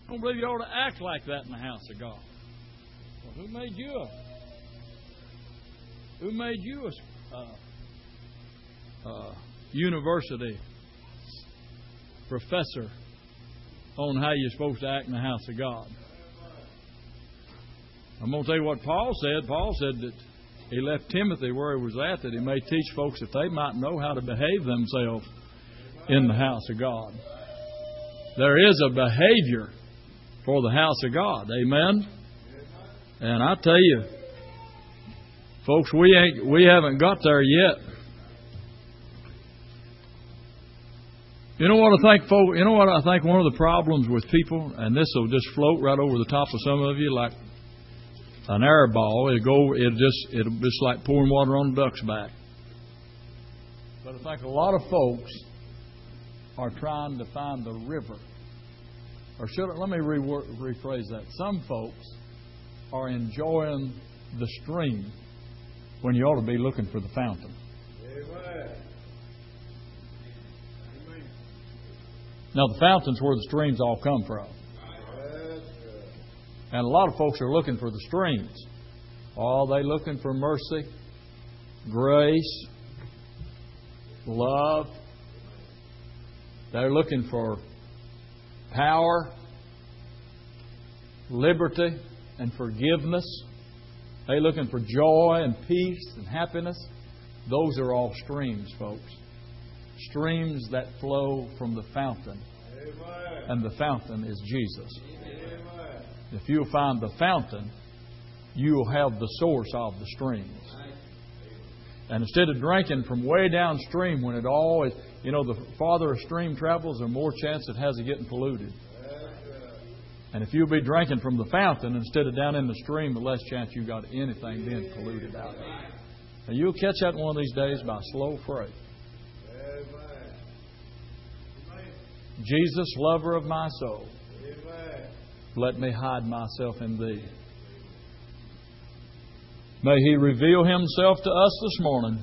I don't believe you ought to act like that in the house of God. Well, who made you a university professor on how you're supposed to act in the house of God? I'm going to tell you what Paul said. Paul said that he left Timothy where he was at, that he may teach folks that they might know how to behave themselves in the house of God. There is a behavior for the house of God. Amen? And I tell you, folks, we haven't got there yet. You know what I think, folks? You know what I think? One of the problems with people, and this will just float right over the top of some of you like an air ball. It'll just like pouring water on a duck's back. But I think a lot of folks are trying to find the river. Or let me rephrase that. Some folks are enjoying the stream when you ought to be looking for the fountain. Amen. Now, the fountain's where the streams all come from. And a lot of folks are looking for the streams. Oh, they're looking for mercy, grace, love. They're looking for power, liberty, and forgiveness. They're looking for joy and peace and happiness. Those are all streams, folks. Streams that flow from the fountain. Amen. And the fountain is Jesus. Amen. If you'll find the fountain, you'll have the source of the streams. And instead of drinking from way downstream when it always, the farther a stream travels, the more chance it has of getting polluted. And if you'll be drinking from the fountain instead of down in the stream, the less chance you got anything being polluted out of it. And you'll catch that one of these days by slow freight. Jesus, lover of my soul, let me hide myself in Thee. May He reveal Himself to us this morning,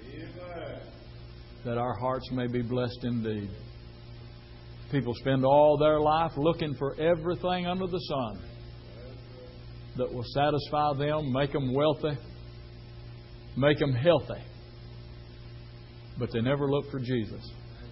that our hearts may be blessed indeed. People spend all their life looking for everything under the sun that will satisfy them, make them wealthy, make them healthy. But they never look for Jesus.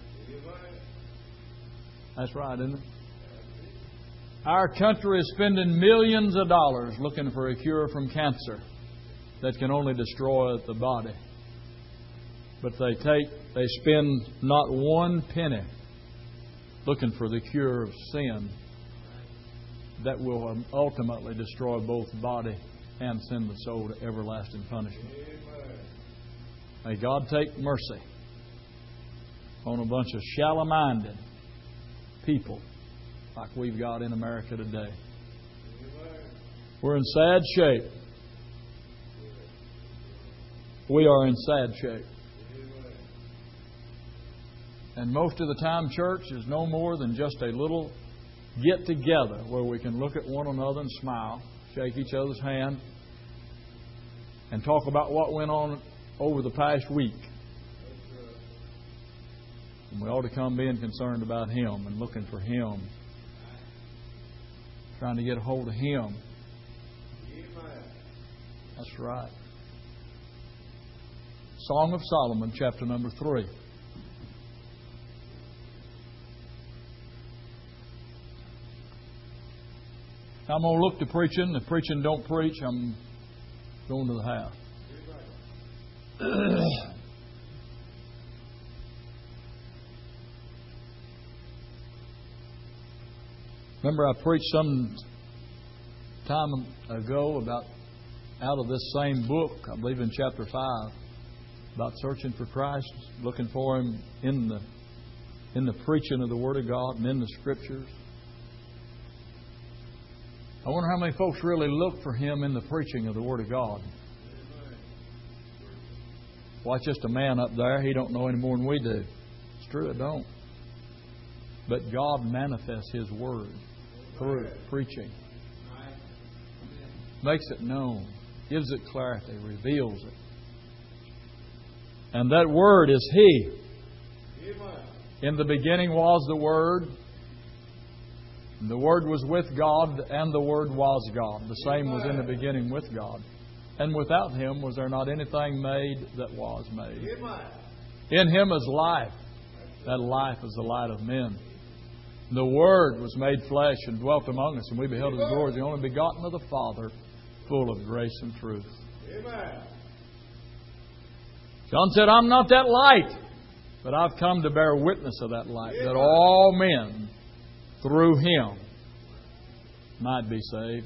That's right, isn't it? Our country is spending millions of dollars looking for a cure from cancer that can only destroy the body. But they spend not one penny looking for the cure of sin that will ultimately destroy both body and send the soul to everlasting punishment. May God take mercy on a bunch of shallow-minded people like we've got in America today. We're in sad shape. We are in sad shape. And most of the time, church is no more than just a little get-together where we can look at one another and smile, shake each other's hand, and talk about what went on over the past week. And we ought to come being concerned about Him and looking for Him, trying to get a hold of Him. That's right. Song of Solomon, chapter number 3. I'm going to look to preaching. If preaching don't preach, I'm going to the house. Remember I preached some time ago about out of this same book, I believe in chapter 5, about searching for Christ, looking for Him in the preaching of the Word of God and in the Scriptures. I wonder how many folks really look for Him in the preaching of the Word of God. Watch just a man up there. He don't know any more than we do. It's true, I don't. But God manifests His Word through preaching. Makes it known. Gives it clarity. Reveals it. And that Word is He. In the beginning was the Word. And the Word was with God, and the Word was God. The same was in the beginning with God. And without Him was there not anything made that was made. In Him is life. That life is the light of men. The Word was made flesh and dwelt among us, and we beheld His glory, the only begotten of the Father, full of grace and truth. Amen. John said, I'm not that light, but I've come to bear witness of that light, that all men through Him might be saved.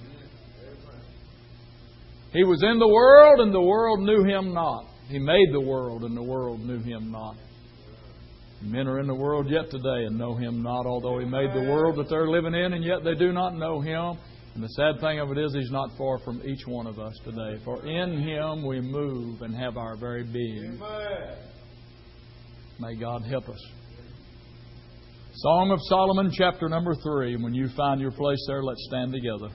He was in the world, and the world knew Him not. He made the world, and the world knew Him not. Men are in the world yet today and know Him not, although He made the world that they're living in, and yet they do not know Him. And the sad thing of it is, He's not far from each one of us today. For in Him we move and have our very being. Amen. May God help us. Song of Solomon, chapter number 3. When you find your place there, let's stand together.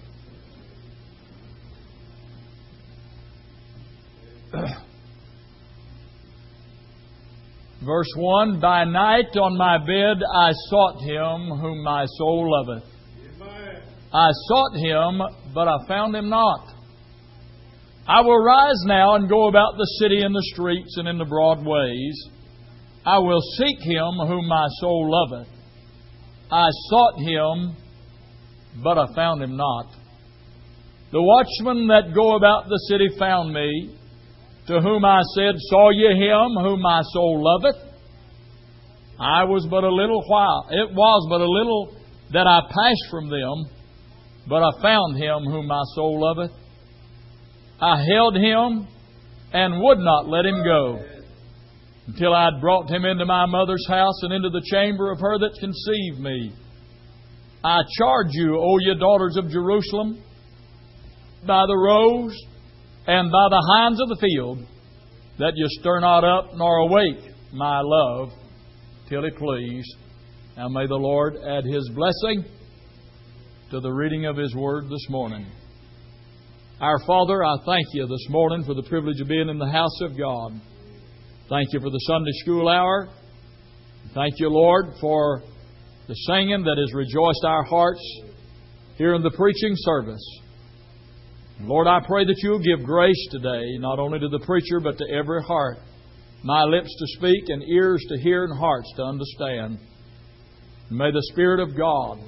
Verse 1, By night on my bed I sought Him whom my soul loveth. Amen. I sought Him, but I found Him not. I will rise now and go about the city in the streets and in the broad ways. I will seek Him whom my soul loveth. I sought Him, but I found Him not. The watchmen that go about the city found me, to whom I said, Saw ye Him whom my soul loveth? It was but a little that I passed from them, but I found Him whom my soul loveth. I held Him and would not let Him go, until I had brought Him into my mother's house and into the chamber of her that conceived me. I charge you, O ye daughters of Jerusalem, by the roes and by the hinds of the field, that you stir not up nor awake my love till He please. Now may the Lord add His blessing to the reading of His Word this morning. Our Father, I thank You this morning for the privilege of being in the house of God. Thank You for the Sunday school hour. Thank You, Lord, for the singing that has rejoiced our hearts here in the preaching service. Lord, I pray that You'll give grace today, not only to the preacher, but to every heart. My lips to speak and ears to hear and hearts to understand. May the Spirit of God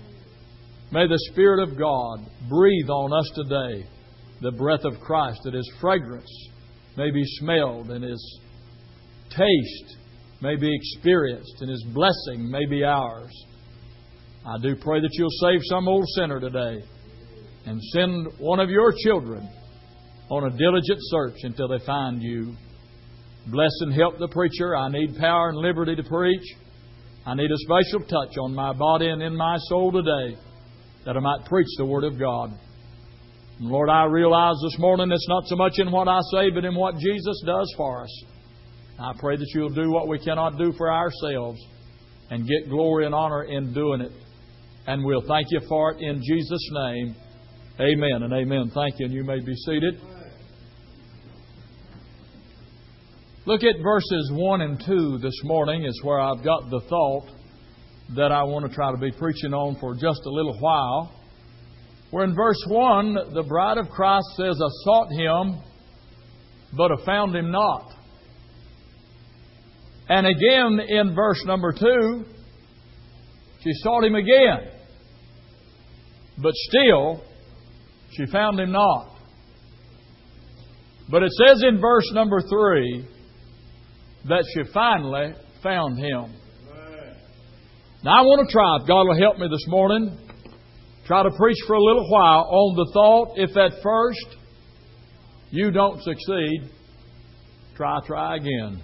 breathe on us today the breath of Christ, that His fragrance may be smelled and His taste may be experienced and His blessing may be ours. I do pray that You'll save some old sinner today and send one of Your children on a diligent search until they find You. Bless and help the preacher. I need power and liberty to preach. I need a special touch on my body and in my soul today, that I might preach the Word of God. And Lord, I realize this morning it's not so much in what I say, but in what Jesus does for us. I pray that You'll do what we cannot do for ourselves and get glory and honor in doing it. And we'll thank You for it in Jesus' name. Amen and amen. Thank you, and you may be seated. Look at verses 1 and 2 this morning is where I've got the thought that I want to try to be preaching on for just a little while. Where in verse 1, the bride of Christ says, I sought Him, but I found Him not. And again in verse number 2, she sought Him again, but still she found Him not. But it says in verse number 3 that she finally found Him. Now I want to try, if God will help me this morning, try to preach for a little while on the thought, if at first you don't succeed, try again.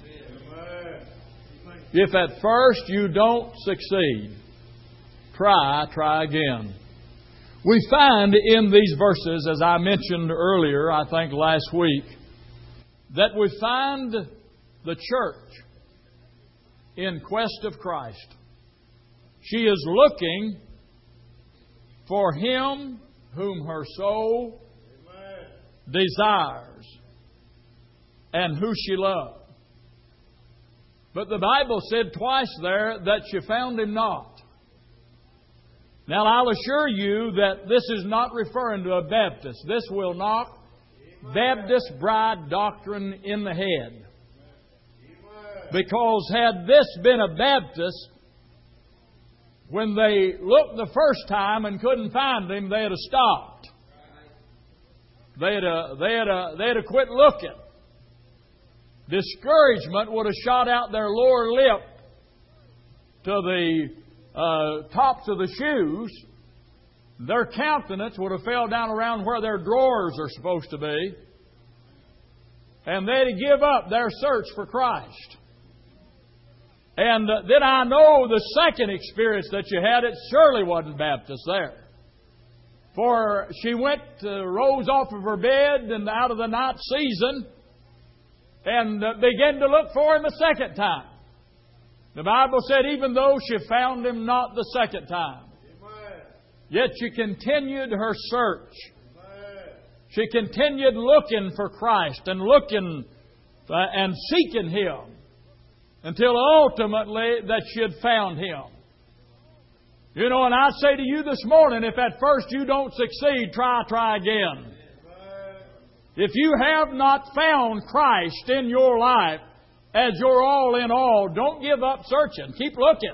If at first you don't succeed, try again. We find in these verses, as I mentioned earlier, I think last week, that we find the church in quest of Christ. She is looking for Him whom her soul desires and who she loves. But the Bible said twice there that she found Him not. Now, I'll assure you that this is not referring to a Baptist. This will knock Baptist bride doctrine in the head. Because had this been a Baptist, when they looked the first time and couldn't find Him, they'd have stopped. They'd have quit looking. Discouragement would have shot out their lower lip to the tops of the shoes. Their countenance would have fell down around where their drawers are supposed to be. And they'd give up their search for Christ. And then I know the second experience that you had, it surely wasn't Baptist there. For she rose off of her bed and out of the night season and began to look for Him a second time. The Bible said even though she found Him not the second time, yet she continued her search. She continued looking for Christ and looking and seeking Him until ultimately that she had found Him. You know, and I say to you this morning, if at first you don't succeed, try again. If you have not found Christ in your life as your all in all, don't give up searching. Keep looking.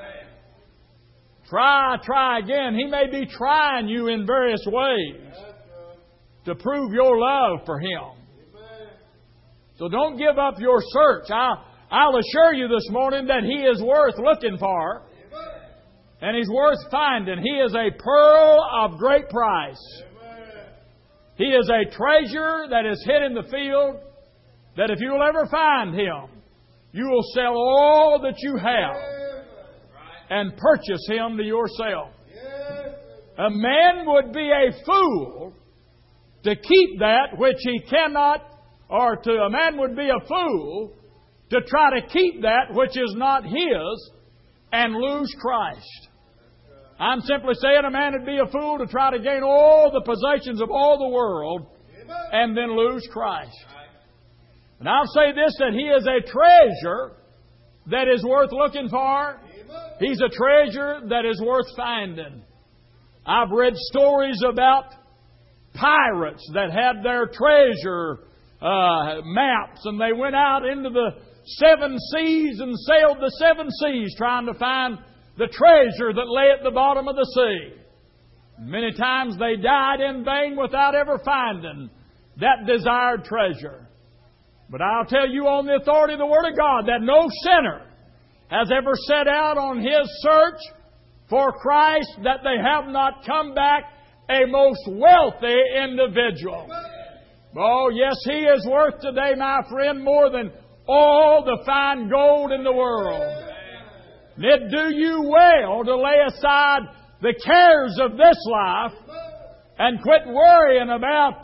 Try again. He may be trying you in various ways to prove your love for Him. So don't give up your search. I'll assure you this morning that He is worth looking for. And He's worth finding. He is a pearl of great price. He is a treasure that is hid in the field, that if you will ever find Him, you will sell all that you have and purchase Him to yourself. A man would be a fool to keep that which he cannot, a man would be a fool to try to keep that which is not his and lose Christ. I'm simply saying a man would be a fool to try to gain all the possessions of all the world and then lose Christ. And I'll say this, that He is a treasure that is worth looking for. He's a treasure that is worth finding. I've read stories about pirates that had their treasure maps, and they went out into the 7 seas and sailed the 7 seas trying to find the treasure that lay at the bottom of the sea. Many times they died in vain without ever finding that desired treasure. But I'll tell you on the authority of the Word of God that no sinner has ever set out on his search for Christ that they have not come back a most wealthy individual. Oh, yes, he is worth today, my friend, more than all the fine gold in the world. It do you well to lay aside the cares of this life and quit worrying about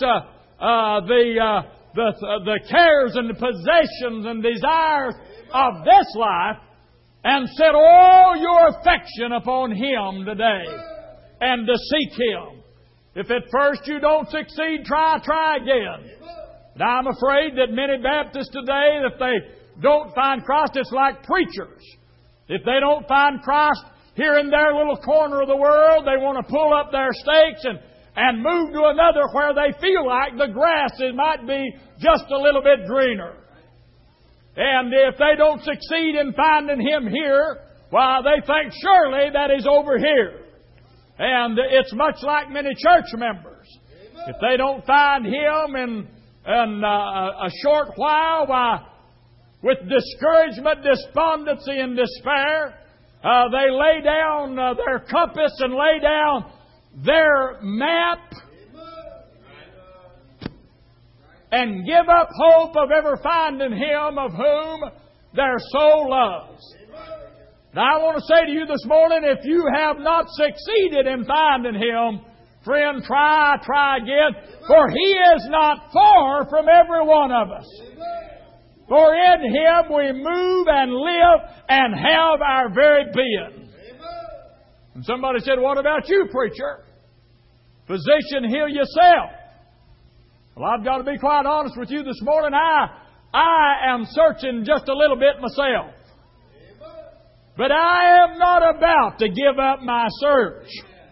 the cares and the possessions and desires of this life, and set all your affection upon Him today and to seek Him. If at first you don't succeed, try again. But I'm afraid that many Baptists today, if they don't find Christ, it's like preachers. If they don't find Christ here in their little corner of the world, they want to pull up their stakes and move to another where they feel like the grass might be just a little bit greener. And if they don't succeed in finding Him here, why, they think surely that He's over here. And it's much like many church members. If they don't find Him in a short while, why, with discouragement, despondency, and despair, they lay down their compass and lay down their map and give up hope of ever finding Him of whom their soul loves. Now I want to say to you this morning, if you have not succeeded in finding Him, friend, try again, for He is not far from every one of us. For in Him we move and live and have our very being. And somebody said, what about you, preacher? Physician, heal yourself. Well, I've got to be quite honest with you this morning. I am searching just a little bit myself. But I am not about to give up my search.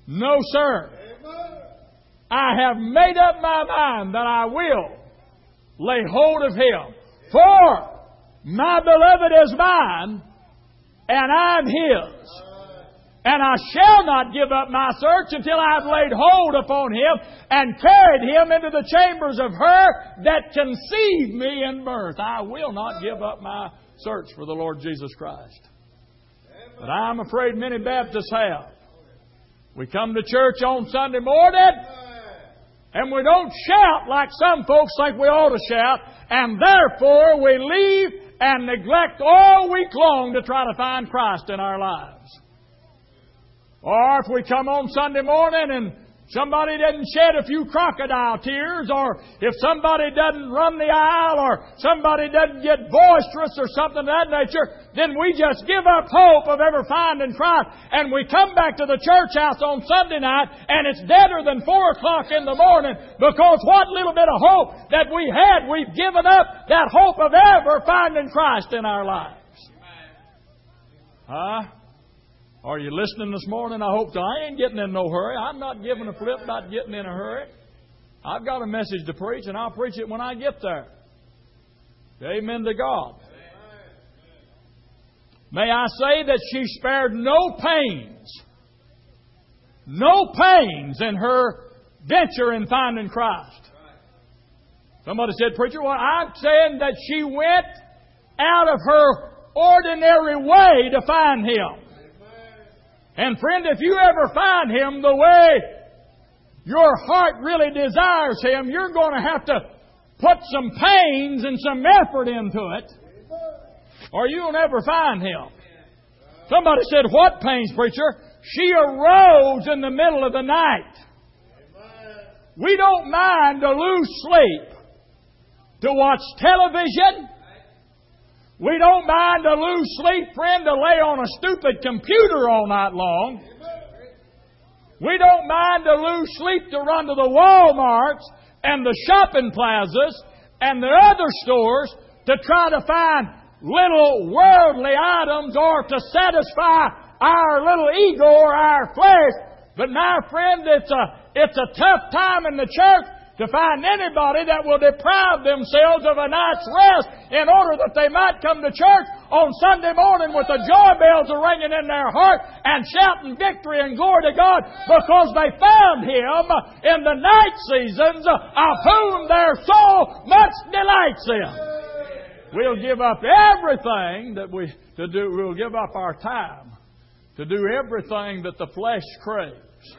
No, sir. I have made up my mind that I will lay hold of Him. For my beloved is mine, and I'm His. And I shall not give up my search until I have laid hold upon Him and carried Him into the chambers of her that conceived me in birth. I will not give up my search for the Lord Jesus Christ. But I'm afraid many Baptists have. We come to church on Sunday morning, and we don't shout like some folks think we ought to shout, and therefore we leave and neglect all week long to try to find Christ in our lives. Or if we come on Sunday morning and somebody doesn't shed a few crocodile tears, or if somebody doesn't run the aisle, or somebody doesn't get boisterous or something of that nature, then we just give up hope of ever finding Christ. And we come back to the church house on Sunday night, and it's deader than 4 o'clock in the morning, because what little bit of hope that we had, we've given up that hope of ever finding Christ in our lives. Are you listening this morning? I hope so. I ain't getting in no hurry. I'm not giving a flip, not getting in a hurry. I've got a message to preach, and I'll preach it when I get there. Amen to God. May I say that she spared no pains in her venture in finding Christ. Somebody said, preacher, well, I'm saying that she went out of her ordinary way to find Him. And friend, if you ever find Him the way your heart really desires Him, you're going to have to put some pains and some effort into it, or you'll never find Him. Somebody said, what pains, preacher? She arose in the middle of the night. We don't mind to lose sleep to watch television. We don't mind to lose sleep, friend, to lay on a stupid computer all night long. We don't mind to lose sleep to run to the Walmarts and the shopping plazas and the other stores to try to find little worldly items or to satisfy our little ego or our flesh. But my friend, it's a tough time in the church to find anybody that will deprive themselves of a night's rest in order that they might come to church on Sunday morning with the joy bells ringing in their heart and shouting victory and glory to God because they found Him in the night seasons of whom their soul much delights in. We'll give up everything to do. We'll give up our time to do everything that the flesh craves.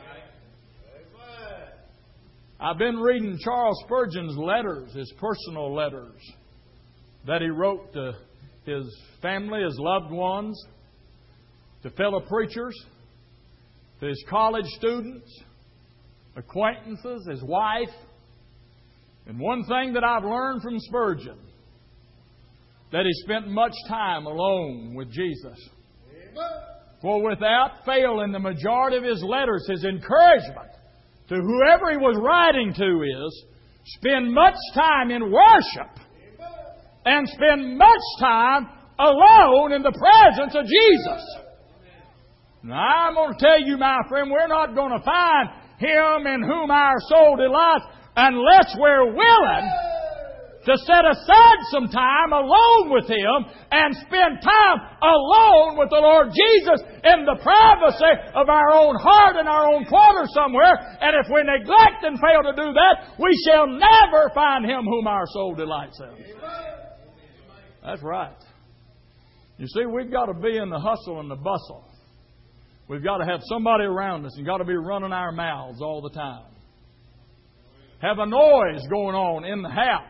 I've been reading Charles Spurgeon's letters, his personal letters, that he wrote to his family, his loved ones, to fellow preachers, to his college students, acquaintances, his wife. And one thing that I've learned from Spurgeon, that he spent much time alone with Jesus. For without fail in the majority of his letters, his encouragement to whoever he was writing to is, spend much time in worship and spend much time alone in the presence of Jesus. Now, I'm going to tell you, my friend, we're not going to find Him in whom our soul delights unless we're willing to set aside some time alone with Him and spend time alone with the Lord Jesus in the privacy of our own heart and our own quarter somewhere. And if we neglect and fail to do that, we shall never find Him whom our soul delights in. That's right. You see, we've got to be in the hustle and the bustle. We've got to have somebody around us and got to be running our mouths all the time. Have a noise going on in the house.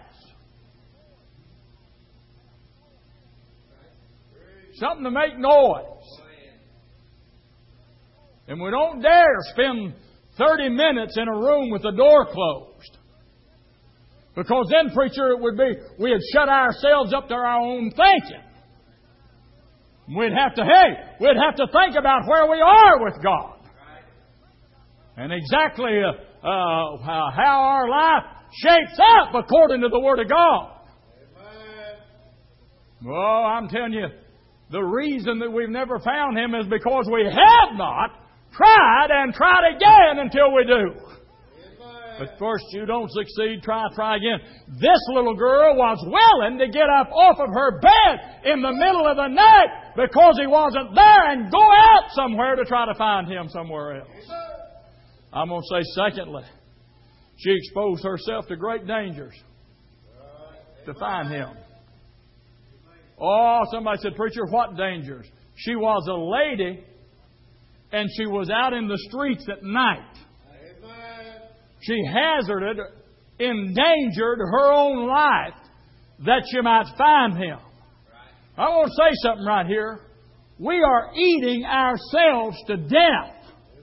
Something to make noise. And we don't dare spend 30 minutes in a room with the door closed. Because then, preacher, it would be we had shut ourselves up to our own thinking. We'd have to think about where we are with God. And exactly how our life shapes up according to the Word of God. Oh, I'm telling you, the reason that we've never found Him is because we have not tried and tried again until we do. But first you don't succeed, try again. This little girl was willing to get up off of her bed in the middle of the night because he wasn't there and go out somewhere to try to find him somewhere else. I'm going to say secondly, she exposed herself to great dangers to find him. Oh, somebody said, preacher, what dangers? She was a lady and she was out in the streets at night. She hazarded, endangered her own life that she might find him. I want to say something right here. We are eating ourselves to death.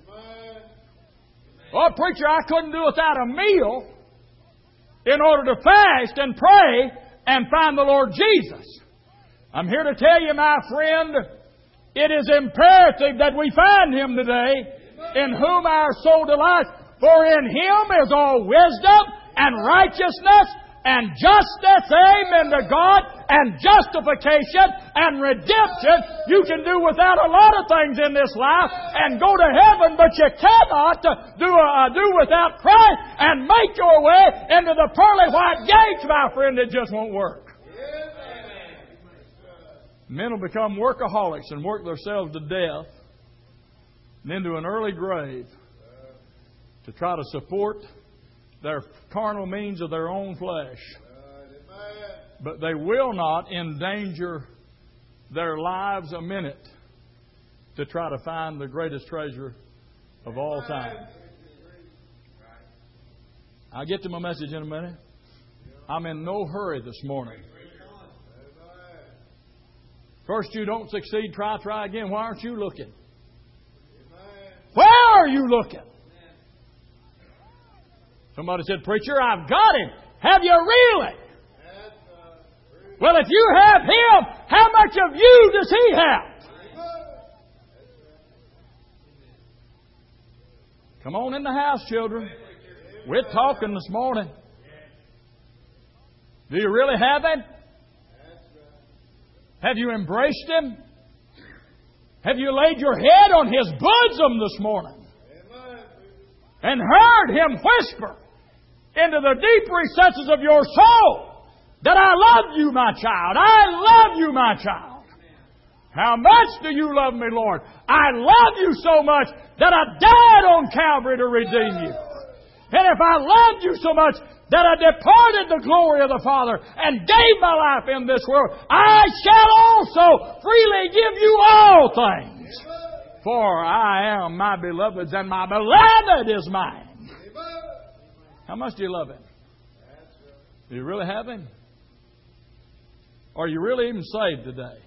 Oh, preacher, I couldn't do without a meal in order to fast and pray and find the Lord Jesus. I'm here to tell you, my friend, it is imperative that we find Him today, in whom our soul delights. For in Him is all wisdom and righteousness and justice, amen to God, and justification and redemption. You can do without a lot of things in this life and go to heaven, but you cannot do without Christ and make your way into the pearly white gates, my friend. It just won't work. Men will become workaholics and work themselves to death and into an early grave to try to support their carnal means of their own flesh. But they will not endanger their lives a minute to try to find the greatest treasure of all time. I'll get to my message in a minute. I'm in no hurry this morning. First you don't succeed, try again. Why aren't you looking? Where are you looking? Somebody said, preacher, I've got Him. Have you really? Well, if you have Him, how much of you does He have? Come on in the house, children. We're talking this morning. Do you really have Him? Have you embraced Him? Have you laid your head on His bosom this morning? And heard Him whisper into the deep recesses of your soul that I love you, my child. I love you, my child. How much do you love me, Lord? I love you so much that I died on Calvary to redeem you. And if I loved you so much that I departed the glory of the Father and gave my life in this world, I shall also freely give you all things. For I am my beloved's and my beloved is mine. How much do you love Him? Do you really have Him? Are you really even saved today?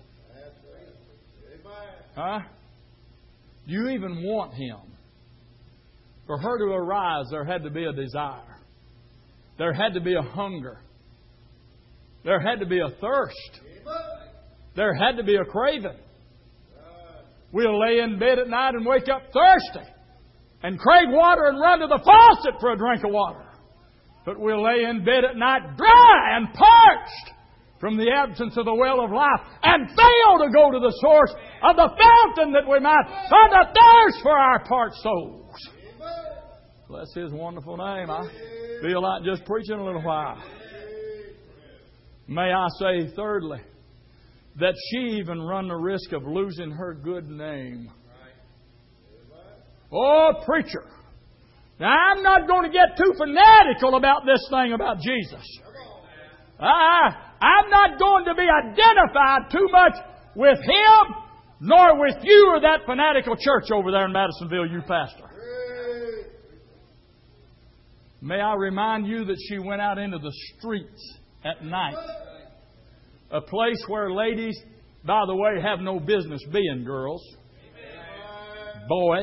Huh? Do you even want Him? For her to arise, there had to be a desire. There had to be a hunger. There had to be a thirst. There had to be a craving. We'll lay in bed at night and wake up thirsty and crave water and run to the faucet for a drink of water. But we'll lay in bed at night dry and parched from the absence of the well of life and fail to go to the source of the fountain that we might find a thirst for our parched souls. Bless His wonderful name. I feel like just preaching a little while. May I say, thirdly, that she even run the risk of losing her good name. Oh, preacher. Now, I'm not going to get too fanatical about this thing about Jesus. I'm not going to be identified too much with Him, nor with you or that fanatical church over there in Madisonville you pastor. May I remind you that she went out into the streets at night. A place where ladies, by the way, have no business being, girls. Boys.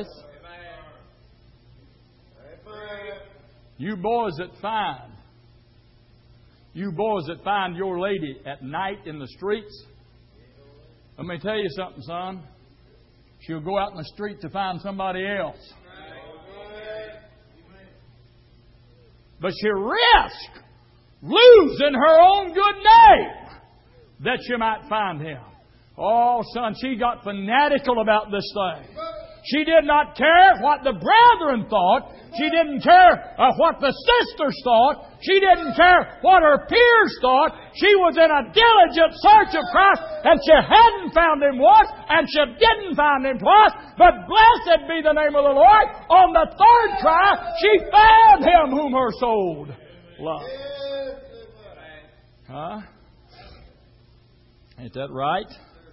You boys that find your lady at night in the streets, let me tell you something, son. She'll go out in the street to find somebody else. But she risks losing her own good name that she might find him. Oh, son, she got fanatical about this thing. She did not care what the brethren thought. She didn't care what the sisters thought. She didn't care what her peers thought. She was in a diligent search of Christ, and she hadn't found Him once, and she didn't find Him twice. But blessed be the name of the Lord. On the third try, she found Him whom her soul loved. Huh? Ain't that right?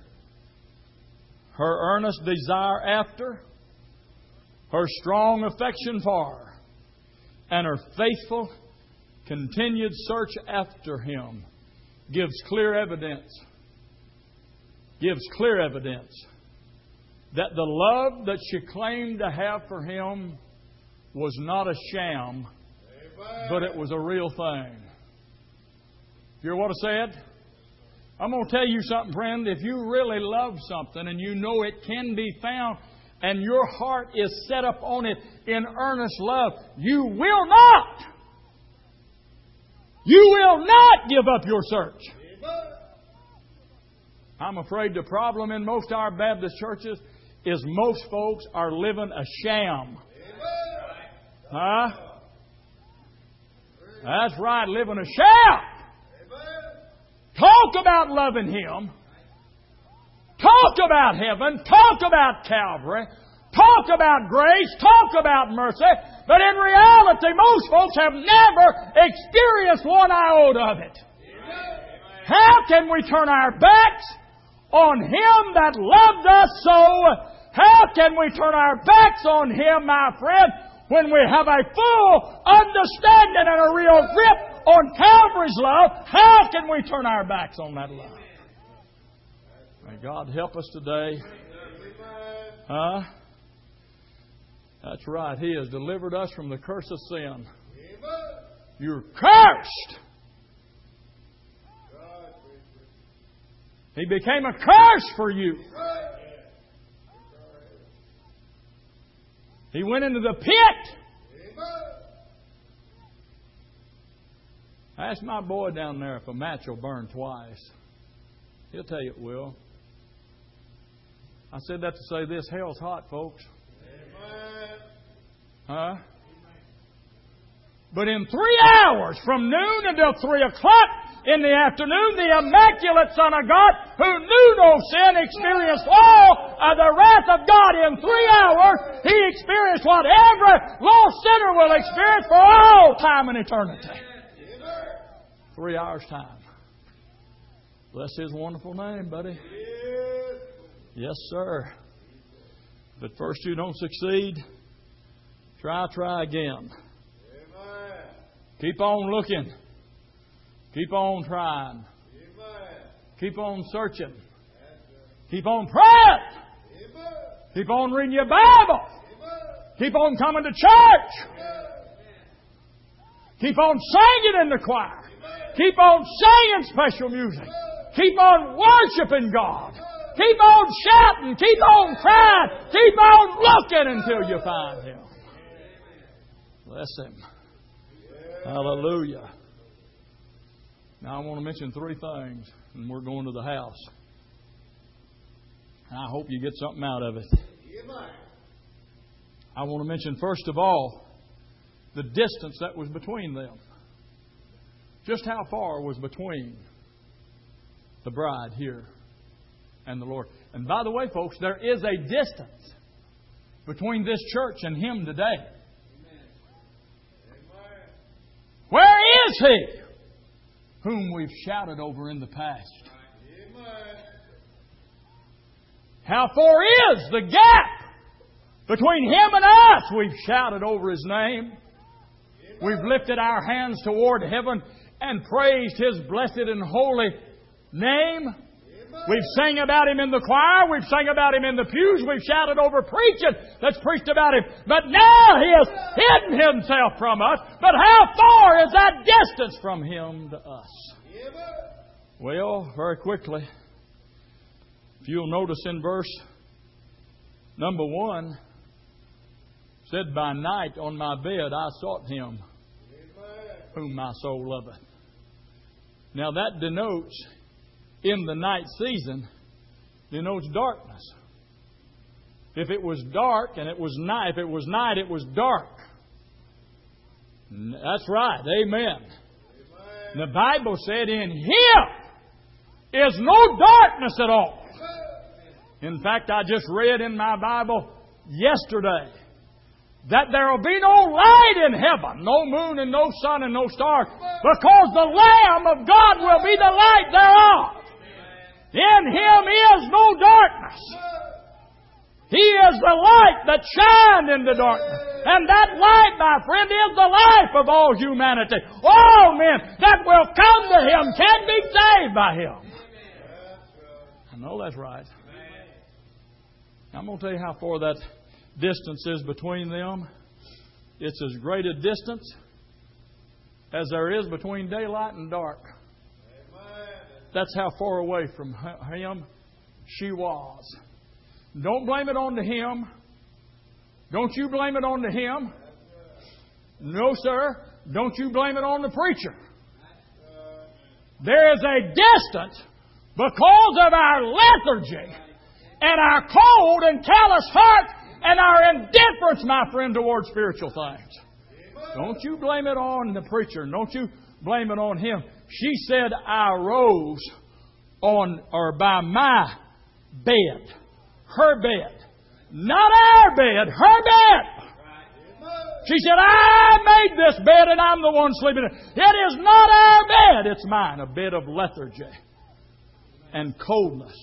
Her earnest desire after, her strong affection for, and her faithful, continued search after Him gives clear evidence that the love that she claimed to have for Him was not a sham, but it was a real thing. You hear what I said? I'm going to tell you something, friend. If you really love something and you know it can be found and your heart is set up on it in earnest love, you will not give up your search. I'm afraid the problem in most of our Baptist churches is most folks are living a sham. Huh? That's right, living a sham. Talk about loving Him. Talk about heaven. Talk about Calvary. Talk about grace. Talk about mercy. But in reality, most folks have never experienced one iota of it. How can we turn our backs on Him that loved us so? How can we turn our backs on Him, my friend, when we have a full understanding and a real grip on Calvary's love? How can we turn our backs on that love? May God help us today. Huh? That's right. He has delivered us from the curse of sin. You're cursed. He became a curse for you. He went into the pit. I asked my boy down there if a match will burn twice. He'll tell you it will. I said that to say this: hell's hot, folks. Huh? But in 3 hours, from noon until 3 o'clock in the afternoon, the Immaculate Son of God, who knew no sin, experienced all of the wrath of God in 3 hours. He experienced what every lost sinner will experience for all time and eternity. 3 hours time. Bless His wonderful name, buddy. Yes, sir. If at first you don't succeed, try again. Keep on looking. Keep on trying. Keep on searching. Keep on praying. Keep on reading your Bible. Keep on coming to church. Keep on singing in the choir. Keep on singing special music. Keep on worshiping God. Keep on shouting. Keep on crying. Keep on looking until you find Him. Bless Him. Hallelujah. Now I want to mention 3 things, and we're going to the house. And I hope you get something out of it. I want to mention, first of all, the distance that was between them. Just how far was between the bride here and the Lord. And by the way, folks, there is a distance between this church and Him today. Where is He whom we've shouted over in the past? How far is the gap between Him and us? We've shouted over His name. We've lifted our hands toward heaven and praised His blessed and holy name. We've sang about Him in the choir. We've sang about Him in the pews. We've shouted over preaching that's preached about Him. But now He has hidden Himself from us. But how far is that distance from Him to us? Well, very quickly, if you'll notice in verse number 1, said, "By night on my bed I sought Him whom my soul loveth." Now that denotes, in the night season, denotes darkness. If it was dark and it was night, if it was night, it was dark. That's right. Amen. The Bible said in Him is no darkness at all. In fact, I just read in my Bible yesterday that there will be no light in heaven, no moon and no sun and no stars, because the Lamb of God will be the light thereof. In Him is no darkness. He is the light that shined in the darkness. And that light, my friend, is the life of all humanity. All men that will come to Him can be saved by Him. I know that's right. I'm going to tell you how far that distance is between them. It's as great a distance as there is between daylight and dark. That's how far away from Him she was. Don't blame it on Him. Don't you blame it on Him. No, sir. Don't you blame it on the preacher. There is a distance because of our lethargy and our cold and callous heart and our indifference, my friend, towards spiritual things. Don't you blame it on the preacher. Don't you blame it on him. She said, I rose by my bed. Her bed. Not our bed, her bed. She said, I made this bed and I'm the one sleeping in it. It is not our bed, it's mine. A bed of lethargy and coldness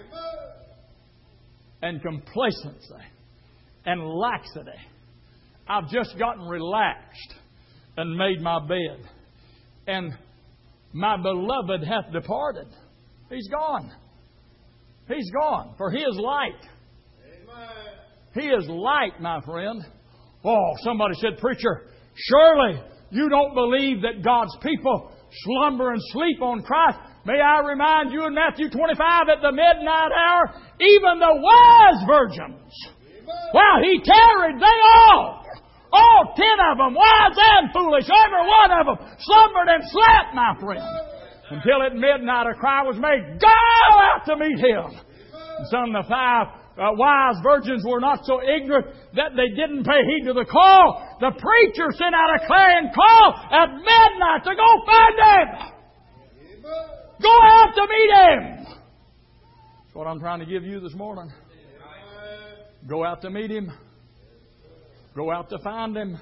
and complacency and laxity. I've just gotten relaxed and made my bed. And my beloved hath departed. He's gone. He's gone. For He is light. He is light, my friend. Oh, somebody said, preacher, surely you don't believe that God's people slumber and sleep on Christ. May I remind you in Matthew 25 at the midnight hour, even the wise virgins, while He tarried, they all 10 of them, wise and foolish, every one of them, slumbered and slept, my friend. Until at midnight a cry was made, go out to meet Him. And some of the 5 wise virgins were not so ignorant that they didn't pay heed to the call. The preacher sent out a clarion call at midnight to go find Him. Go out to meet Him. That's what I'm trying to give you this morning. Go out to meet Him. Go out to find Him.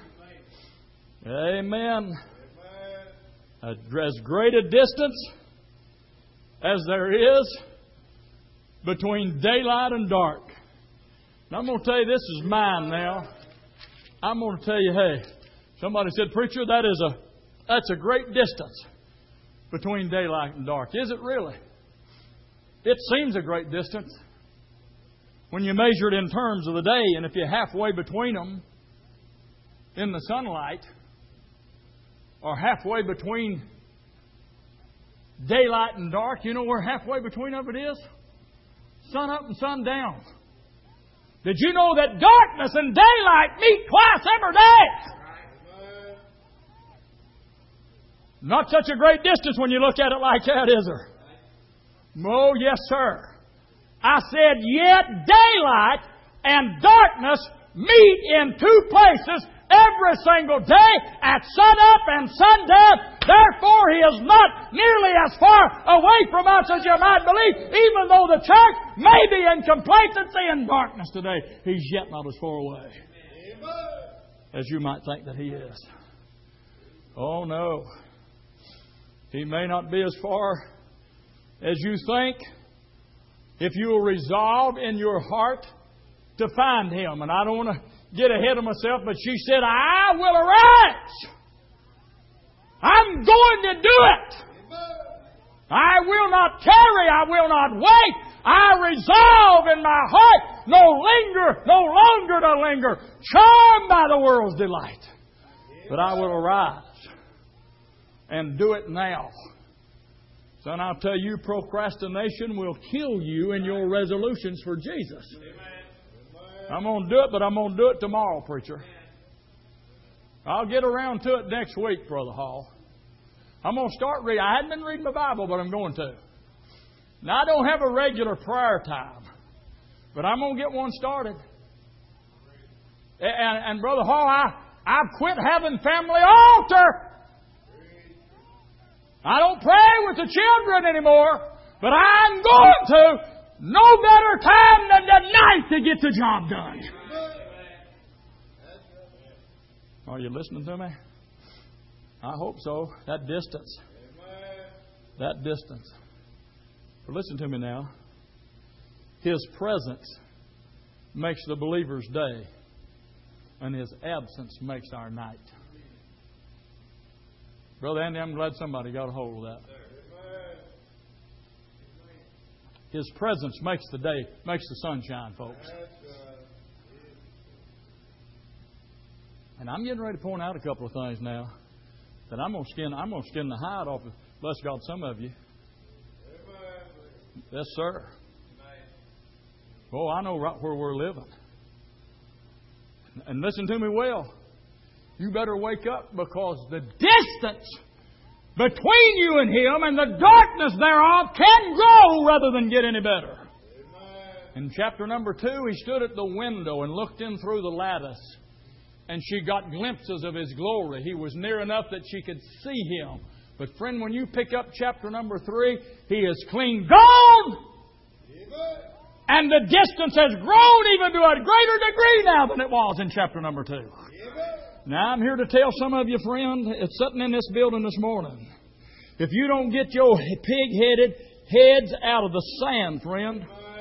Amen. As great a distance as there is between daylight and dark. Now I'm going to tell you, this is mine now. I'm going to tell you, hey, somebody said, preacher, that's a great distance between daylight and dark. Is it really? It seems a great distance when you measure it in terms of the day, and if you're halfway between them in the sunlight, or halfway between daylight and dark, you know where halfway between of it is? Sun up and sun down. Did you know that darkness and daylight meet twice every day? Not such a great distance when you look at it like that, is there? Oh, yes, sir. I said, yet daylight and darkness meet in 2 places every single day at sunup and sundown. Therefore, He is not nearly as far away from us as you might believe. Even though the church may be in complacency and darkness today, He's yet not as far away as you might think that He is. Oh, no. He may not be as far as you think if you will resolve in your heart to find Him. And I don't want to get ahead of myself, but she said, I will arise. I'm going to do it. I will not tarry. I will not wait. I resolve in my heart no longer to linger, charmed by the world's delight. But I will arise and do it now. Son, I'll tell you, procrastination will kill you in your resolutions for Jesus. I'm going to do it, but I'm going to do it tomorrow, preacher. I'll get around to it next week, Brother Hall. I'm going to start reading. I hadn't been reading my Bible, but I'm going to. Now, I don't have a regular prayer time, but I'm going to get one started. And Brother Hall, I've quit having family altar. I don't pray with the children anymore, but I'm going to. No better time than tonight to get the job done. Are you listening to me? I hope so. That distance. That distance. But listen to me now. His presence makes the believer's day, and His absence makes our night. Brother Andy, I'm glad somebody got a hold of that. His presence makes the day, makes the sunshine, folks. And I'm getting ready to point out a couple of things now that I'm gonna skin the hide off of. Bless God, some of you. Yes, sir. Oh, I know right where we're living. And listen to me well. You better wake up, because the distance between you and Him and the darkness thereof can grow rather than get any better. In chapter number 2, he stood at the window and looked in through the lattice, and she got glimpses of His glory. He was near enough that she could see Him. But friend, when you pick up chapter number 3, He is clean gone. And the distance has grown even to a greater degree now than it was in chapter number 2. Now, I'm here to tell some of you, friend, it's sitting in this building this morning. If you don't get your pig-headed heads out of the sand, friend,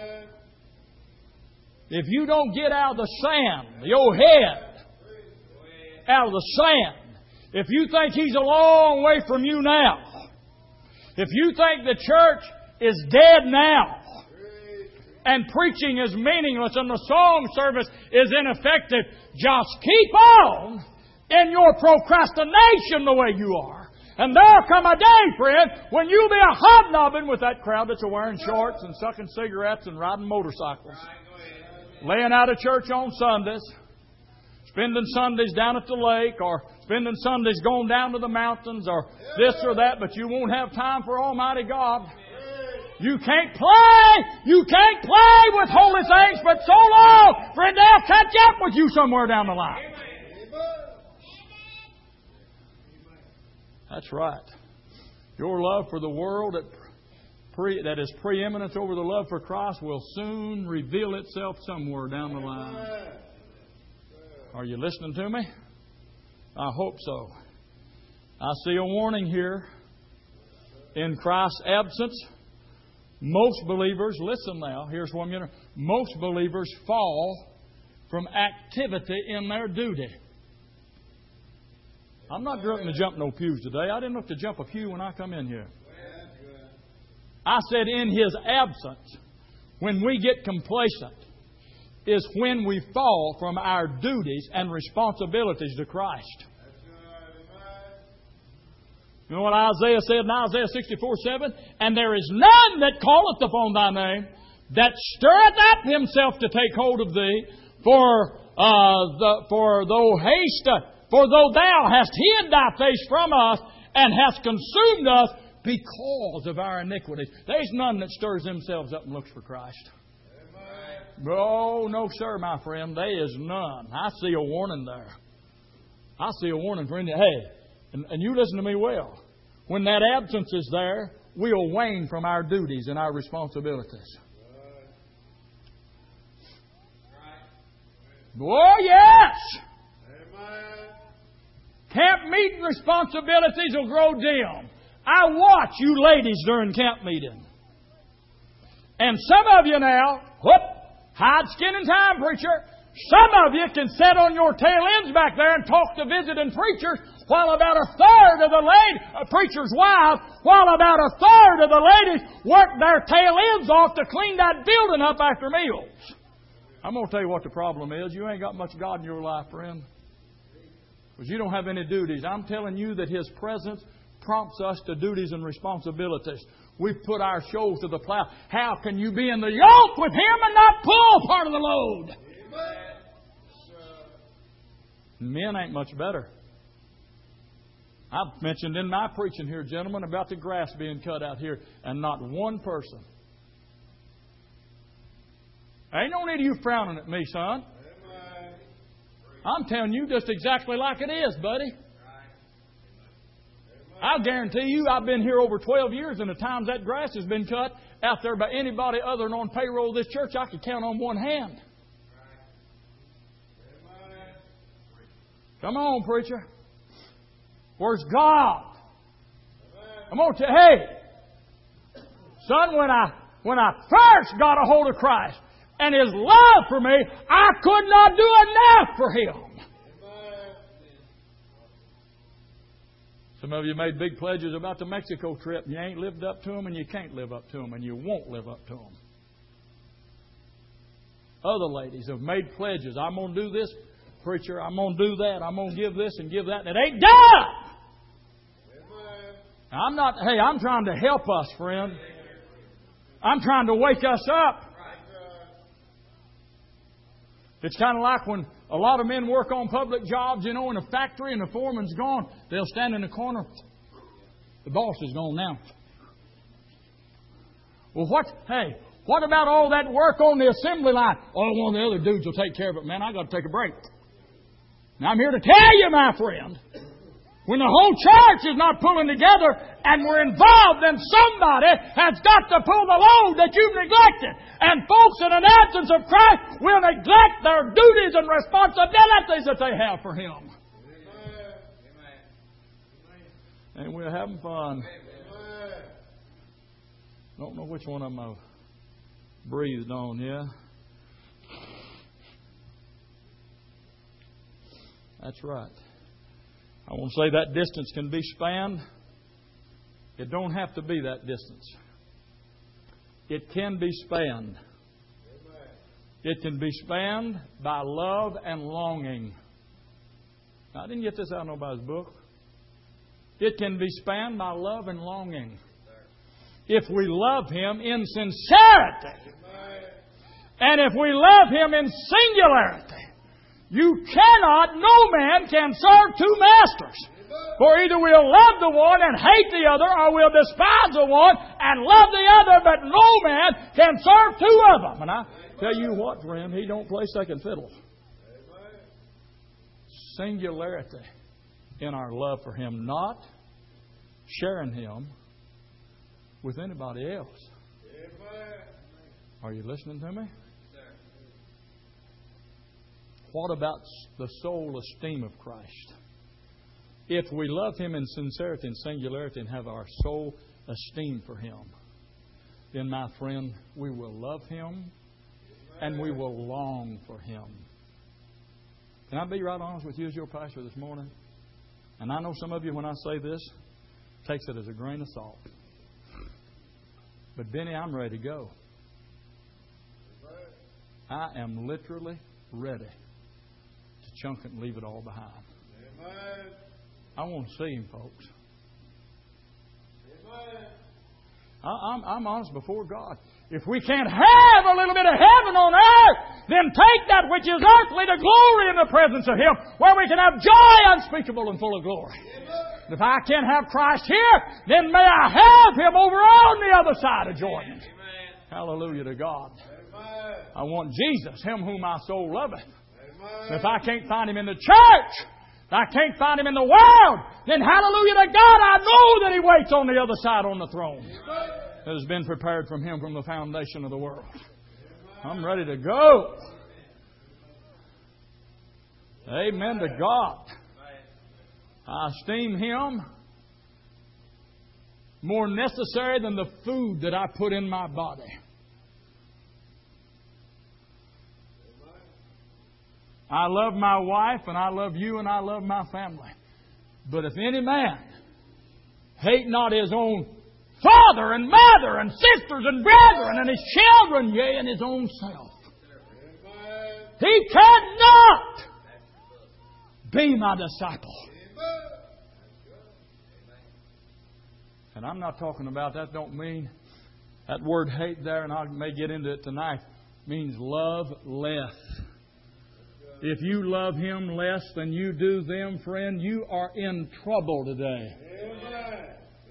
if you don't get out of the sand, your head out of the sand, if you think He's a long way from you now, if you think the church is dead now, and preaching is meaningless and the song service is ineffective, just keep on in your procrastination the way you are. And there'll come a day, friend, when you'll be a hobnobbing with that crowd that's wearing shorts and sucking cigarettes and riding motorcycles, laying out of church on Sundays, spending Sundays down at the lake, or spending Sundays going down to the mountains, or this or that, but you won't have time for Almighty God. You can't play with holy things, but so long, friend, they'll catch up with you somewhere down the line. That's right. Your love for the world that is preeminent over the love for Christ will soon reveal itself somewhere down the line. Are you listening to me? I hope so. I see a warning here. In Christ's absence, most believers, listen now, here's what I'm going to... Most believers fall from activity in their duty. I'm not looking to jump no pews today. I didn't look to jump a pew when I come in here. I said in His absence, when we get complacent, is when we fall from our duties and responsibilities to Christ. You know what Isaiah said in Isaiah 64:7? And there is none that calleth upon Thy name, that stirreth up himself to take hold of Thee, for though Thou hast hid Thy face from us, and hast consumed us because of our iniquities. There's none that stirs themselves up and looks for Christ. Oh, no, sir, my friend. There is none. I see a warning there. I see a warning, friend. Hey, and you listen to me well. When that absence is there, we'll wane from our duties and our responsibilities. Oh, yes! Camp meeting responsibilities will grow dim. I watch you ladies during camp meeting. And some of you now, hide skin and time, preacher. Some of you can sit on your tail ends back there and talk to visiting preachers, while about a third of the preacher's wives, while about a third of the ladies work their tail ends off to clean that building up after meals. I'm going to tell you what the problem is. You ain't got much God in your life, friend. Because you don't have any duties. I'm telling you that His presence prompts us to duties and responsibilities. We've put our shoulder to the plow. How can you be in the yoke with Him and not pull part of the load? Men ain't much better. I've mentioned in my preaching here, gentlemen, about the grass being cut out here, and not one person. Ain't no need of you frowning at me, son. I'm telling you just exactly like it is, buddy. I'll guarantee you I've been here over 12 years, and the times that grass has been cut out there by anybody other than on payroll of this church, I could count on one hand. Come on, preacher. Where's God? I'm going to tell you, hey, son, when I first got a hold of Christ and His love for me, I could not do enough for Him. Some of you made big pledges about the Mexico trip. You ain't lived up to them, and you can't live up to them, and you won't live up to them. Other ladies have made pledges. I'm going to do this, preacher. I'm going to do that. I'm going to give this and give that. And it ain't done. I'm trying to help us, friend. I'm trying to wake us up. It's kind of like when a lot of men work on public jobs, in a factory, and the foreman's gone. They'll stand in the corner. The boss is gone now. Well, what about all that work on the assembly line? Oh, one of the other dudes will take care of it. Man, I got to take a break. Now, I'm here to tell you, my friend, when the whole church is not pulling together and we're involved, then somebody has got to pull the load that you've neglected. And folks, in an absence of Christ, will neglect their duties and responsibilities that they have for Him. Amen. And we're having fun. Amen. Don't know which one of them I breathed on, yeah? That's right. I want to say that distance can be spanned. It don't have to be that distance. It can be spanned. It can be spanned by love and longing. Now, I didn't get this out of nobody's book. It can be spanned by love and longing. If we love Him in sincerity, and if we love Him in singularity, no man can serve two masters. For either we'll love the one and hate the other, or we'll despise the one and love the other, but no man can serve two of them. And I tell you what, friend, He don't play second fiddle. Singularity in our love for Him, not sharing Him with anybody else. Are you listening to me? What about the soul esteem of Christ? If we love Him in sincerity and singularity and have our soul esteem for Him, then, my friend, we will love Him and we will long for Him. Can I be right honest with you as your pastor this morning? And I know some of you, when I say this, takes it as a grain of salt. But, Benny, I'm ready to go. I am literally ready to chunk it and leave it all behind. Amen. I want to see Him, folks. Amen. I'm honest before God. If we can't have a little bit of heaven on earth, then take that which is earthly to glory in the presence of Him, where we can have joy unspeakable and full of glory. Amen. If I can't have Christ here, then may I have Him over on the other side of Jordan. Amen. Hallelujah to God. Amen. I want Jesus, Him whom my soul loveth. Amen. If I can't find Him in the church, if I can't find Him in the world, then hallelujah to God, I know that He waits on the other side on the throne that has been prepared from Him from the foundation of the world. I'm ready to go. Amen to God. I esteem Him more necessary than the food that I put in my body. I love my wife, and I love you, and I love my family. But if any man hate not his own father and mother and sisters and brethren and his children, yea, and his own self, he cannot be my disciple. And I'm not talking about that. Don't mean that word hate there, and I may get into it tonight, means love less. If you love Him less than you do them, friend, you are in trouble today. Amen.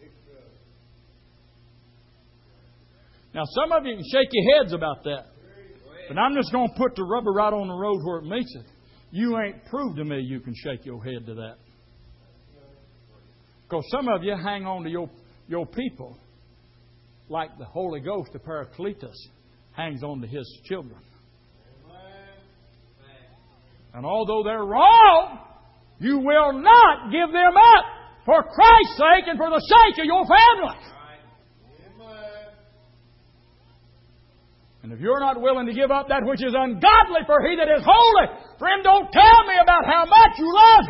Now, some of you can shake your heads about that. But I'm just going to put the rubber right on the road where it meets it. You ain't proved to me you can shake your head to that. Because some of you hang on to your people like the Holy Ghost, the Paracletus, hangs on to His children. And although they're wrong, you will not give them up for Christ's sake and for the sake of your family. And if you're not willing to give up that which is ungodly for He that is holy, friend, don't tell me about how much you love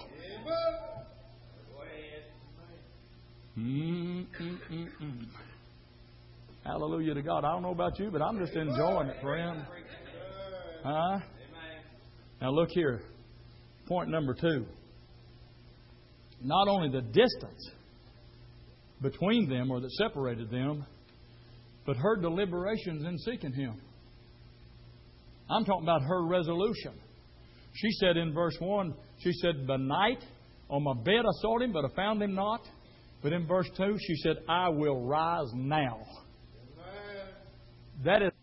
Him. Hallelujah to God. I don't know about you, but I'm just enjoying it, friend. Huh? Now look here. Point number 2. Not only the distance between them or that separated them, but her deliberations in seeking Him. I'm talking about her resolution. She said in verse 1, she said, by night on my bed I sought Him, but I found Him not. But in verse 2, she said, I will rise now. That is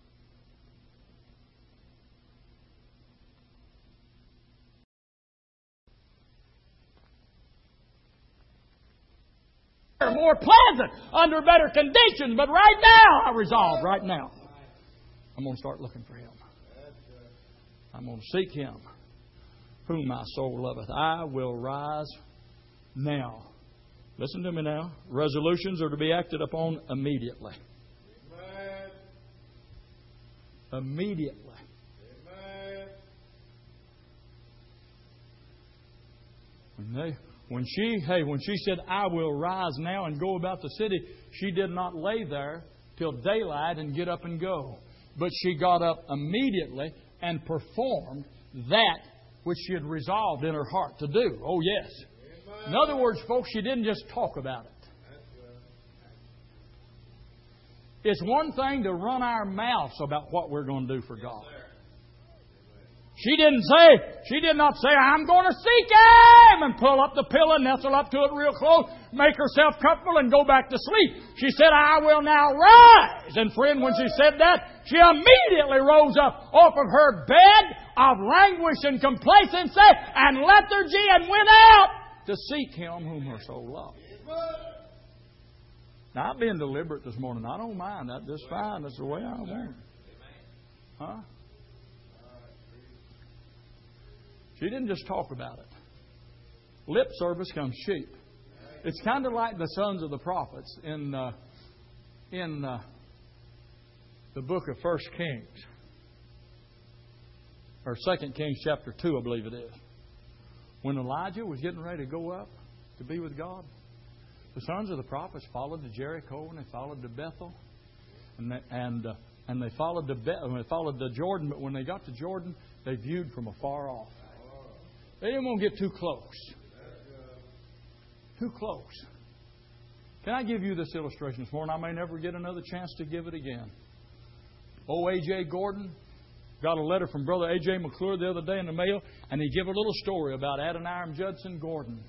more pleasant under better conditions, but right now I resolve right now I'm going to start looking for Him. I'm going to seek Him whom my soul loveth. I will rise now. Listen to me now. Resolutions are to be acted upon immediately. Immediately. When she said, I will rise now and go about the city, she did not lay there till daylight and get up and go. But she got up immediately and performed that which she had resolved in her heart to do. Oh, yes. In other words, folks, she didn't just talk about it. It's one thing to run our mouths about what we're going to do for God. She did not say, I'm going to seek Him, and pull up the pillow, nestle up to it real close, make herself comfortable, and go back to sleep. She said, I will now rise. And friend, when she said that, she immediately rose up off of her bed of languish and complacency and lethargy and went out to seek Him whom her soul loved. Now, I've been deliberate this morning. I don't mind. That's just fine. That's the way I want. Huh? She didn't just talk about it. Lip service comes cheap. It's kind of like the sons of the prophets in the book of 1 Kings. Or 2 Kings chapter 2, I believe it is. When Elijah was getting ready to go up to be with God, the sons of the prophets followed to Jericho and they followed to Bethel. And they followed to Jordan. But when they got to Jordan, they viewed from afar off. They didn't want to get too close. Too close. Can I give you this illustration this morning? I may never get another chance to give it again. Old A.J. Gordon got a letter from Brother A.J. McClure the other day in the mail, and he gave a little story about Adoniram Judson Gordon.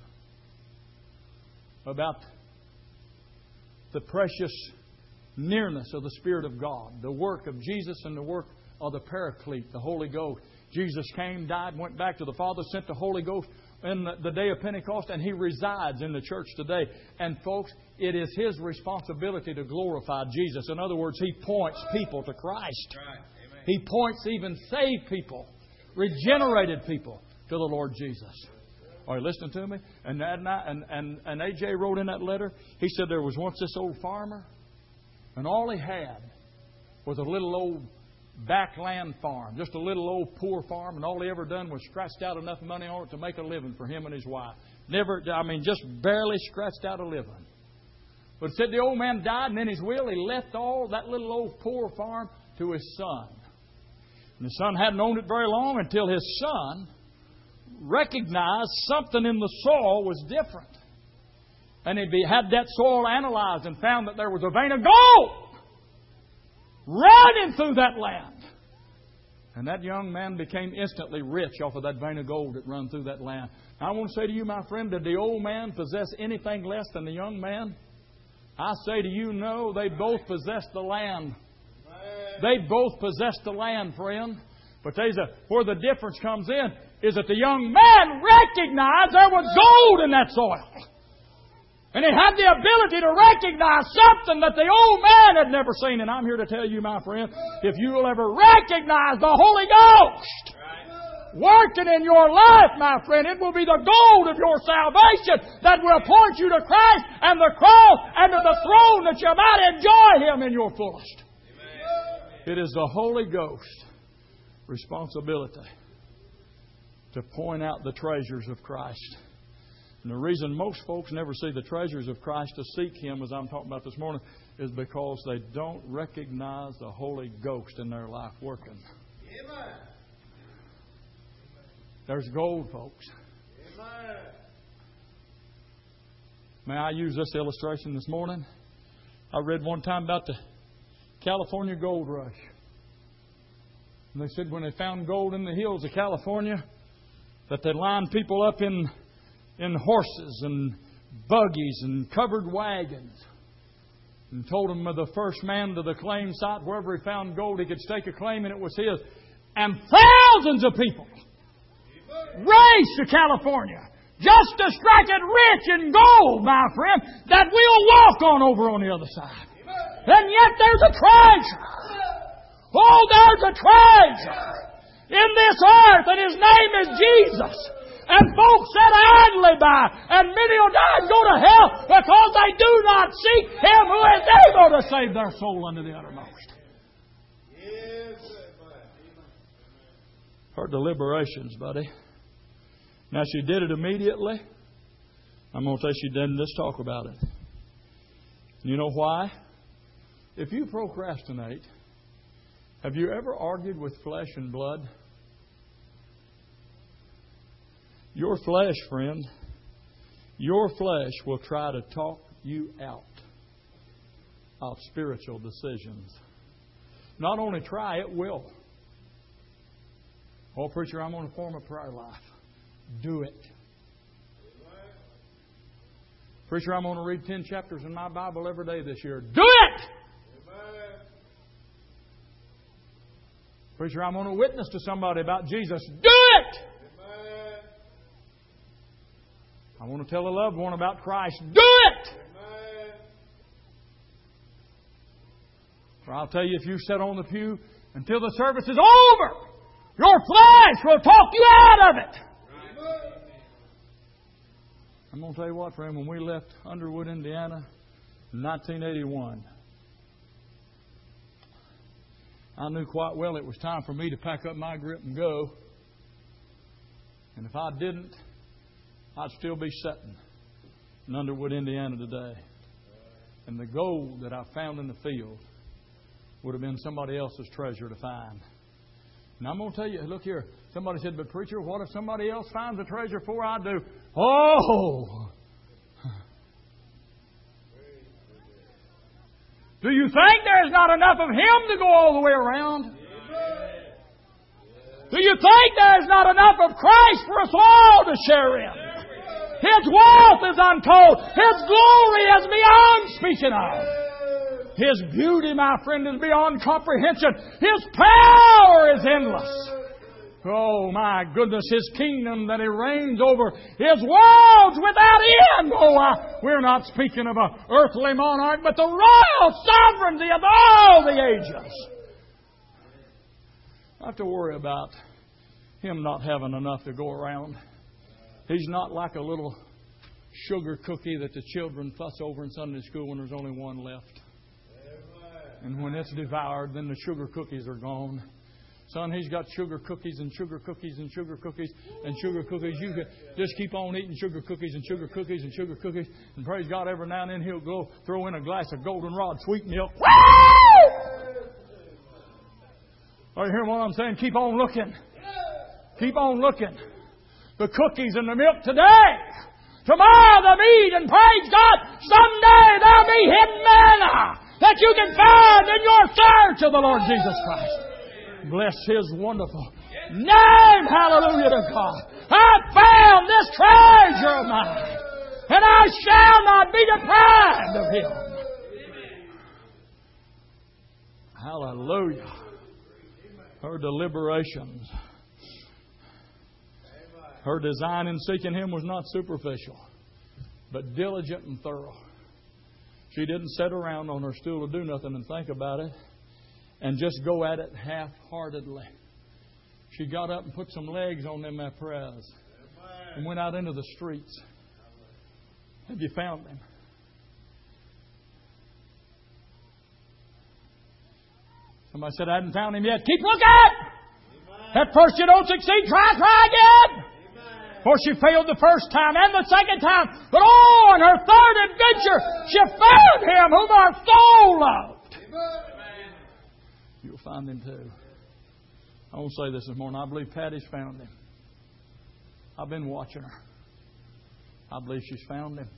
About the precious nearness of the Spirit of God, the work of Jesus and the work of the Paraclete, the Holy Ghost. Jesus came, died, went back to the Father, sent the Holy Ghost in the day of Pentecost, and He resides in the church today. And folks, it is His responsibility to glorify Jesus. In other words, He points people to Christ. He points even saved people, regenerated people to the Lord Jesus. Are you listening to me? And A.J. wrote in that letter, he said there was once this old farmer, and all he had was a little old backland farm, just a little old poor farm, and all he ever done was scratched out enough money on it to make a living for him and his wife. Just barely scratched out a living. But it said the old man died, and in his will he left all that little old poor farm to his son. And the son hadn't owned it very long until his son recognized something in the soil was different. And he had that soil analyzed and found that there was a vein of gold running through that land. And that young man became instantly rich off of that vein of gold that run through that land. Now, I want to say to you, my friend, did the old man possess anything less than the young man? I say to you, no, they both possessed the land. They both possessed the land, friend. But where the difference comes in is that the young man recognized there was gold in that soil. And he had the ability to recognize something that the old man had never seen. And I'm here to tell you, my friend, if you will ever recognize the Holy Ghost working in your life, my friend, it will be the gold of your salvation that will point you to Christ and the cross and to the throne that you might enjoy Him in your fullest. It is the Holy Ghost responsibility to point out the treasures of Christ. And the reason most folks never see the treasures of Christ to seek Him, as I'm talking about this morning, is because they don't recognize the Holy Ghost in their life working. Amen. There's gold, folks. Amen. May I use this illustration this morning? I read one time about the California gold rush. And they said when they found gold in the hills of California, that they lined people up in horses and buggies and covered wagons and told them the first man to the claim site, wherever he found gold, he could stake a claim and it was his. And thousands of people raced to California just to strike it rich in gold, my friend, that we'll walk on over on the other side. And yet there's a treasure. Oh, there's a treasure in this earth, and His name is Jesus. And folks sit idly by, and many will die and go to hell because they do not seek Him who is able to save their soul unto the uttermost. Her deliberations, buddy. Now, she did it immediately. I'm going to say she didn't just talk about it. You know why? If you procrastinate, have you ever argued with flesh and blood? Your flesh, friend, your flesh will try to talk you out of spiritual decisions. Not only try, it will. Oh, preacher, I'm going to form a prayer life. Do it. Preacher, I'm going to read 10 chapters in my Bible every day this year. Do it! Preacher, I'm going to witness to somebody about Jesus. Do it! Amen. I want to tell a loved one about Christ. Do it! Amen. For I'll tell you, if you sit on the pew until the service is over, your flesh will talk you out of it. Amen. I'm going to tell you what, friend, when we left Underwood, Indiana in 1981, I knew quite well it was time for me to pack up my grip and go. And if I didn't, I'd still be sitting in Underwood, Indiana today. And the gold that I found in the field would have been somebody else's treasure to find. And I'm going to tell you, look here. Somebody said, but preacher, what if somebody else finds a treasure before I do? Oh! Do you think there's not enough of Him to go all the way around? Do you think there's not enough of Christ for us all to share in? His wealth is untold. His glory is beyond speaking of. His beauty, my friend, is beyond comprehension. His power is endless. Oh, my goodness, His kingdom that He reigns over, His world's without end. Oh, we're not speaking of an earthly monarch, but the royal sovereignty of all the ages. I have to worry about Him not having enough to go around. He's not like a little sugar cookie that the children fuss over in Sunday school when there's only one left. And when it's devoured, then the sugar cookies are gone. Son, He's got sugar cookies and sugar cookies and sugar cookies and sugar cookies. You can just keep on eating sugar cookies and sugar cookies and sugar cookies. And praise God, every now and then He'll throw in a glass of goldenrod sweet milk. Are you hearing what I'm saying? Keep on looking. Keep on looking. The cookies and the milk today. Tomorrow the meat, and praise God, someday there'll be hidden manna that you can find in your search of the Lord Jesus Christ. Bless His wonderful name. Hallelujah to God. I found this treasure of mine, and I shall not be deprived of Him. Hallelujah. her deliberations. Her design in seeking Him was not superficial, but diligent and thorough. She didn't sit around on her stool to do nothing and think about it and just go at it half-heartedly. She got up and put some legs on them prayers and went out into the streets. Have you found Him? Somebody said, I haven't found Him yet. Keep looking! At first you don't succeed. Try again! For she failed the first time and the second time. But on her third adventure, she found Him whom our soul loved. You'll find Him too. I won't say this morning. I believe Patty's found Him. I've been watching her. I believe she's found Him.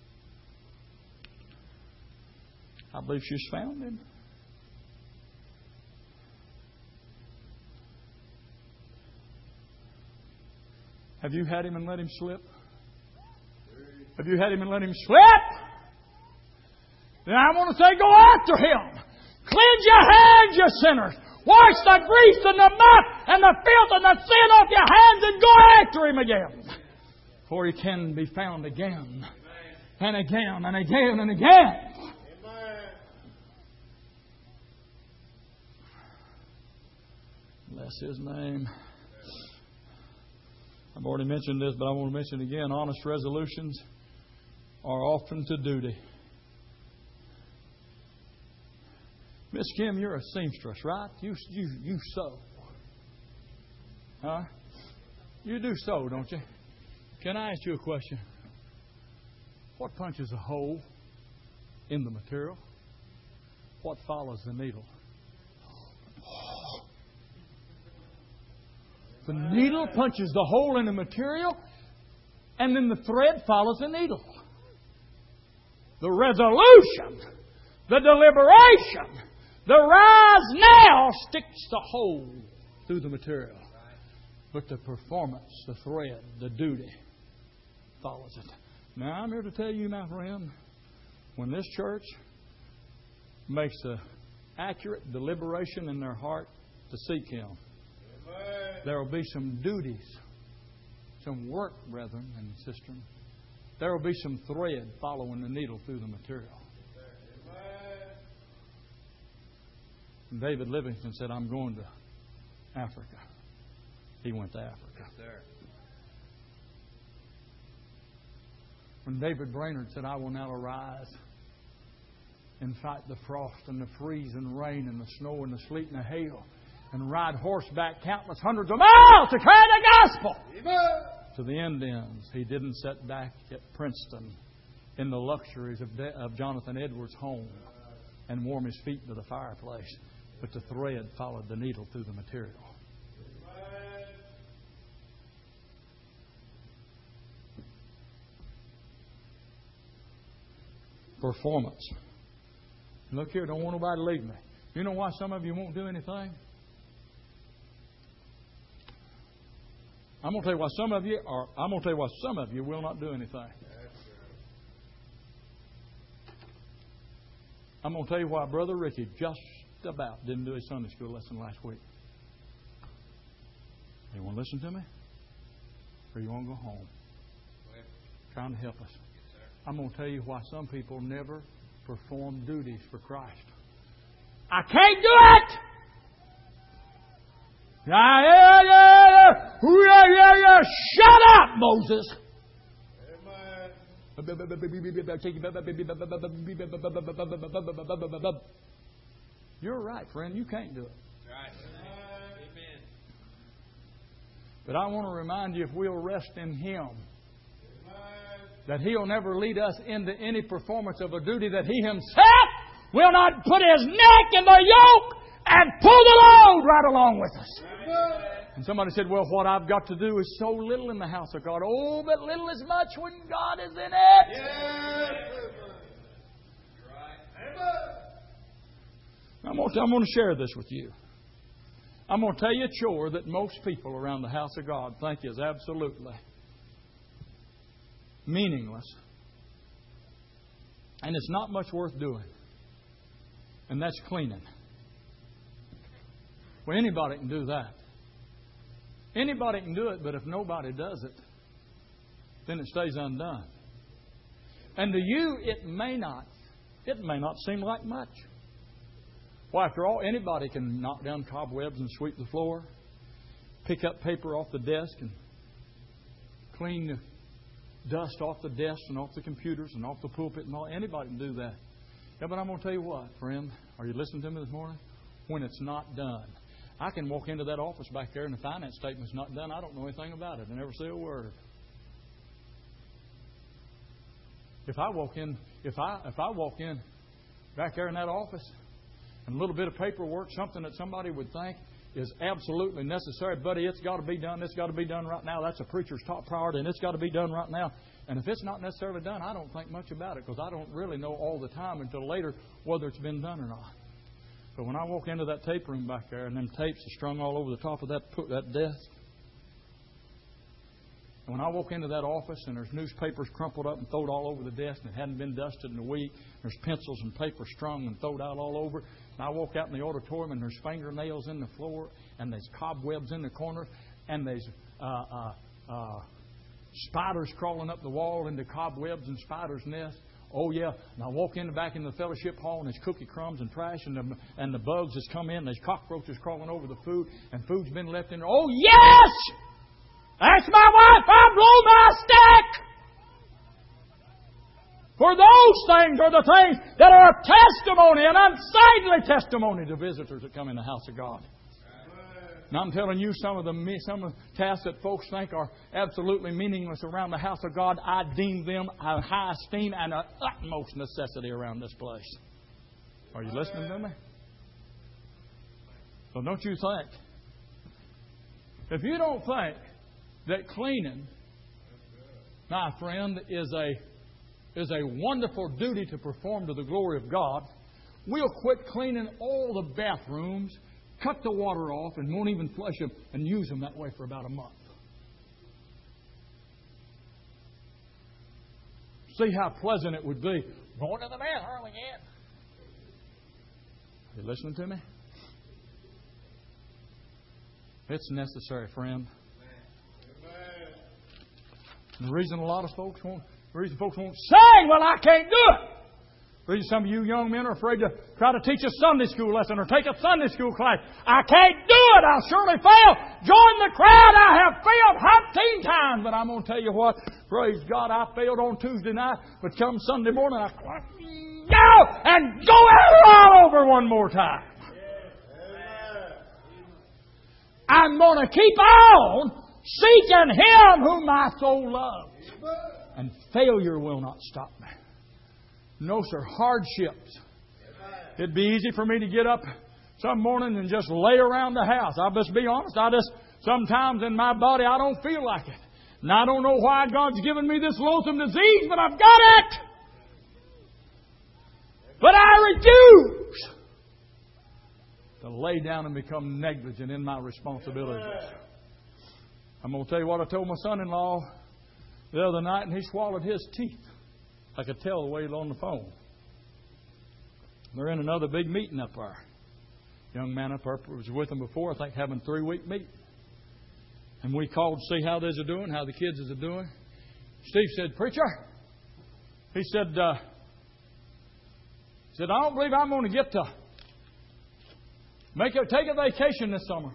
I believe she's found Him. Have you had Him and let Him slip? Have you had Him and let Him slip? Then I want to say, go after Him. Cleanse your hands, you sinners. Wash the grease and the muck and the filth and the sin off your hands and go after Him again. For He can be found again and again and again and again. Bless His name. I've already mentioned this, but I want to mention it again. Honest resolutions are often to duty. Miss Kim, you're a seamstress, right? You sew. Huh? You do sew, don't you? Can I ask you a question? What punches a hole in the material? What follows the needle? The needle punches the hole in the material, and then the thread follows the needle. The resolution, the deliberation, the rise now sticks the hole through the material. But the performance, the thread, the duty follows it. Now, I'm here to tell you, my friend, when this church makes an accurate deliberation in their heart to seek Him, there will be some duties, some work, brethren and sisters. There will be some thread following the needle through the material. And David Livingston said, I'm going to Africa. He went to Africa. Yes, when David Brainerd said, I will now arise and fight the frost and the freeze and rain and the snow and the sleet and the hail, and ride horseback countless hundreds of miles to carry the gospel to the Indians. He didn't sit back at Princeton in the luxuries of Jonathan Edwards' home and warm his feet to the fireplace. But the thread followed the needle through the material. Performance. Look here, don't want nobody to leave me. You know why some of you won't do anything? I'm going to tell you why some of you will not do anything. I'm going to tell you why Brother Ricky just about didn't do his Sunday school lesson last week. You want to listen to me? Or you want to go home? Trying to help us. I'm going to tell you why some people never perform duties for Christ. I can't do it! Shut up, Moses! You're right, friend. You can't do it. But I want to remind you, if we'll rest in Him, that He'll never lead us into any performance of a duty that He Himself will not put His neck in the yoke and pull the load right along with us. And somebody said, well, what I've got to do is so little in the house of God. Oh, but little is much when God is in it. Yes. I'm going to share this with you. I'm going to tell you a chore that most people around the house of God think is absolutely meaningless. And it's not much worth doing. And that's cleaning. Well, anybody can do that. Anybody can do it, but if nobody does it, then it stays undone. And to you, it may not seem like much. Well, after all, anybody can knock down cobwebs and sweep the floor, pick up paper off the desk and clean the dust off the desk and off the computers and off the pulpit and all. Anybody can do that. Yeah, but I'm going to tell you what, friend. Are you listening to me this morning? When it's not done. I can walk into that office back there and the finance statement's not done. I don't know anything about it. I never say a word. If I walk in back there in that office and a little bit of paperwork, something that somebody would think is absolutely necessary, buddy, it's got to be done. It's got to be done right now. That's a preacher's top priority, and it's got to be done right now. And if it's not necessarily done, I don't think much about it because I don't really know all the time until later whether it's been done or not. But when I walk into that tape room back there and them tapes are strung all over the top of that desk, and when I walk into that office and there's newspapers crumpled up and thrown all over the desk and it hadn't been dusted in a week, there's pencils and paper strung and thrown out all over, and I walk out in the auditorium and there's fingernails in the floor and there's cobwebs in the corners and there's spiders crawling up the wall into cobwebs and spiders' nests. Oh, yeah. And I walk back in the fellowship hall and there's cookie crumbs and trash and the bugs has come in. There's cockroaches crawling over the food and food's been left in there. Oh, yes! That's my wife. I blow my stack. For those things are the things that are a testimony, an unsightly testimony to visitors that come in the house of God. Now I'm telling you, some of the tasks that folks think are absolutely meaningless around the house of God, I deem them a high esteem and an utmost necessity around this place. Are you listening to me? So don't you think, if you don't think that cleaning, my friend, is a wonderful duty to perform to the glory of God, we'll quit cleaning all the bathrooms, cut the water off, and won't even flush them and use them that way for about a month. See how pleasant it would be going to the bathroom again. Are you listening to me? It's necessary, friend. And the reason folks won't sing, well, I can't do it. The reason some of you young men are afraid to try to teach a Sunday school lesson or take a Sunday school class. I can't do it. I'll surely fail. Join the crowd. I have failed 15 times. But I'm going to tell you what. Praise God, I failed on Tuesday night. But come Sunday morning, I go and go all over one more time. I'm going to keep on seeking Him whom my soul loves. And failure will not stop me. No, sir. Hardships. It'd be easy for me to get up some morning and just lay around the house. I'll just be honest. Sometimes in my body, I don't feel like it. And I don't know why God's given me this loathsome disease, but I've got it. But I refuse to lay down and become negligent in my responsibilities. I'm going to tell you what I told my son-in-law the other night, and he swallowed his teeth. I could tell the way on the phone. They're in another big meeting up there. Young man up there was with them before, I think, having 3-week meeting. And we called to see how they're doing, how the kids are doing. Steve said, "Preacher," he said, "I don't believe I'm going to get to take a vacation this summer."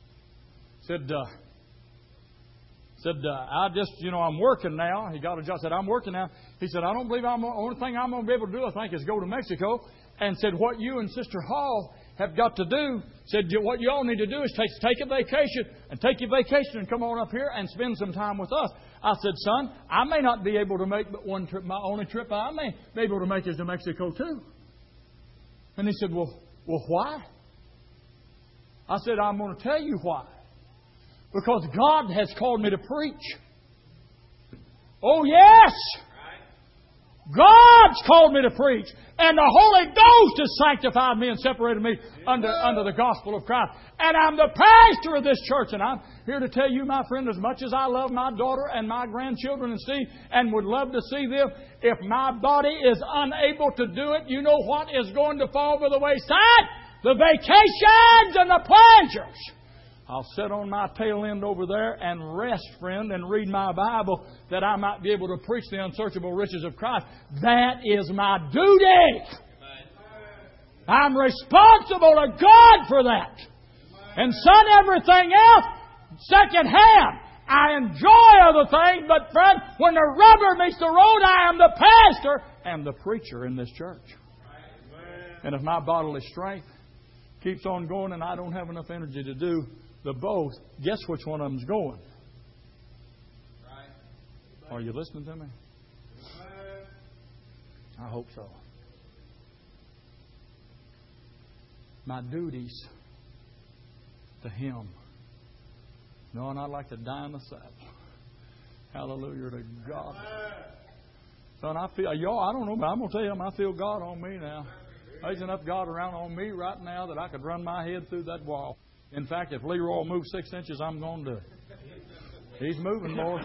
I'm working now. He got a job. Said, "I'm working now." He said, "I don't believe the only thing I'm going to be able to do, I think, is go to Mexico." And said, "What you and Sister Hall have got to do," said, "what you all need to do is take a vacation and take your vacation and come on up here and spend some time with us." I said, "Son, I may not be able to make but one trip. My only trip I may be able to make is to Mexico too." And he said, well, why? I said, "I'm going to tell you why. Because God has called me to preach." Oh, yes! God's called me to preach. And the Holy Ghost has sanctified me and separated me under the gospel of Christ. And I'm the pastor of this church. And I'm here to tell you, my friend, as much as I love my daughter and my grandchildren and Steve and would love to see them, if my body is unable to do it, you know what is going to fall by the wayside? the vacations and the pleasures. I'll sit on my tail end over there and rest, friend, and read my Bible that I might be able to preach the unsearchable riches of Christ. That is my duty. I'm responsible to God for that. And son, everything else, second hand. I enjoy other things, but friend, when the rubber meets the road, I am the pastor and the preacher in this church. And if my bodily strength keeps on going and I don't have enough energy to do the both, guess which one of them's going? Are you listening to me? I hope so. My duties to Him. No, and I'd like to die in the saddle. Hallelujah to God. Son, I feel, y'all, I don't know, but I'm going to tell you, I feel God on me now. There's enough God around on me right now that I could run my head through that wall. In fact, if Leroy moves 6 inches, I'm going to do it. He's moving, Lord.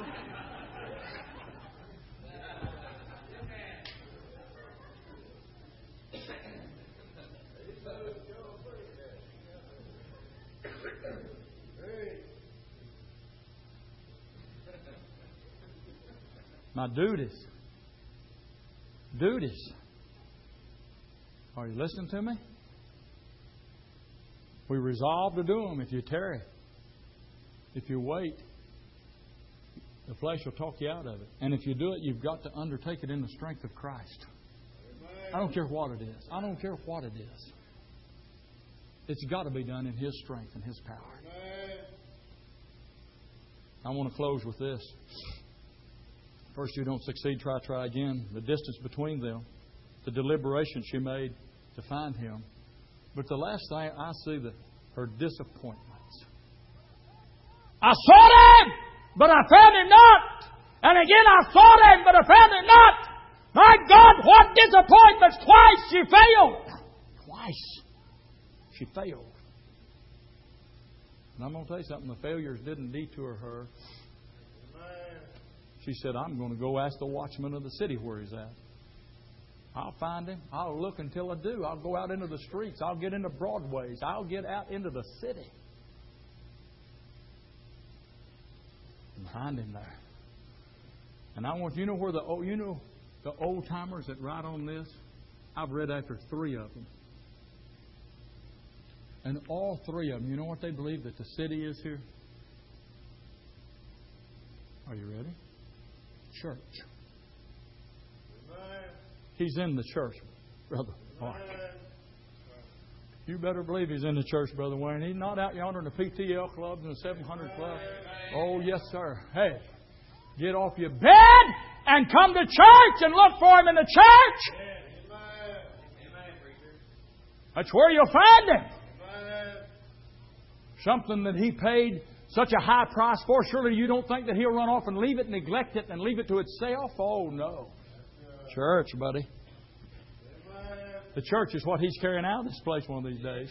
My duties. Duties. Are you listening to me? We resolve to do them if you tarry. If you wait, the flesh will talk you out of it. And if you do it, you've got to undertake it in the strength of Christ. I don't care what it is. I don't care what it is. It's got to be done in His strength and His power. I want to close with this. First, you don't succeed, try again. The distance between them, the deliberation she made to find Him. But the last thing I see, her disappointments. I sought Him, but I found Him not. And again I sought Him, but I found Him not. My God, what disappointments! Twice she failed. Twice she failed. And I'm going to tell you something. The failures didn't detour her. She said, I'm going to go ask the watchman of the city where he's at. I'll find him. I'll look until I do. I'll go out into the streets. I'll get into Broadways. I'll get out into the city. And find him there. And I want you to know where the old timers that write on this. I've read after 3 of them. And all 3 of them, you know what they believe that the city is here? Are you ready? Church. He's in the church, Brother Mark. You better believe He's in the church, Brother Wayne. He's not out yonder in the PTL clubs and the 700 clubs. Oh, yes, sir. Hey, get off your bed and come to church and look for Him in the church. That's where you'll find Him. Something that He paid such a high price for. Surely you don't think that He'll run off and leave it, neglect it, and leave it to itself? Oh, no. Church, buddy. The church is what He's carrying out of this place one of these days.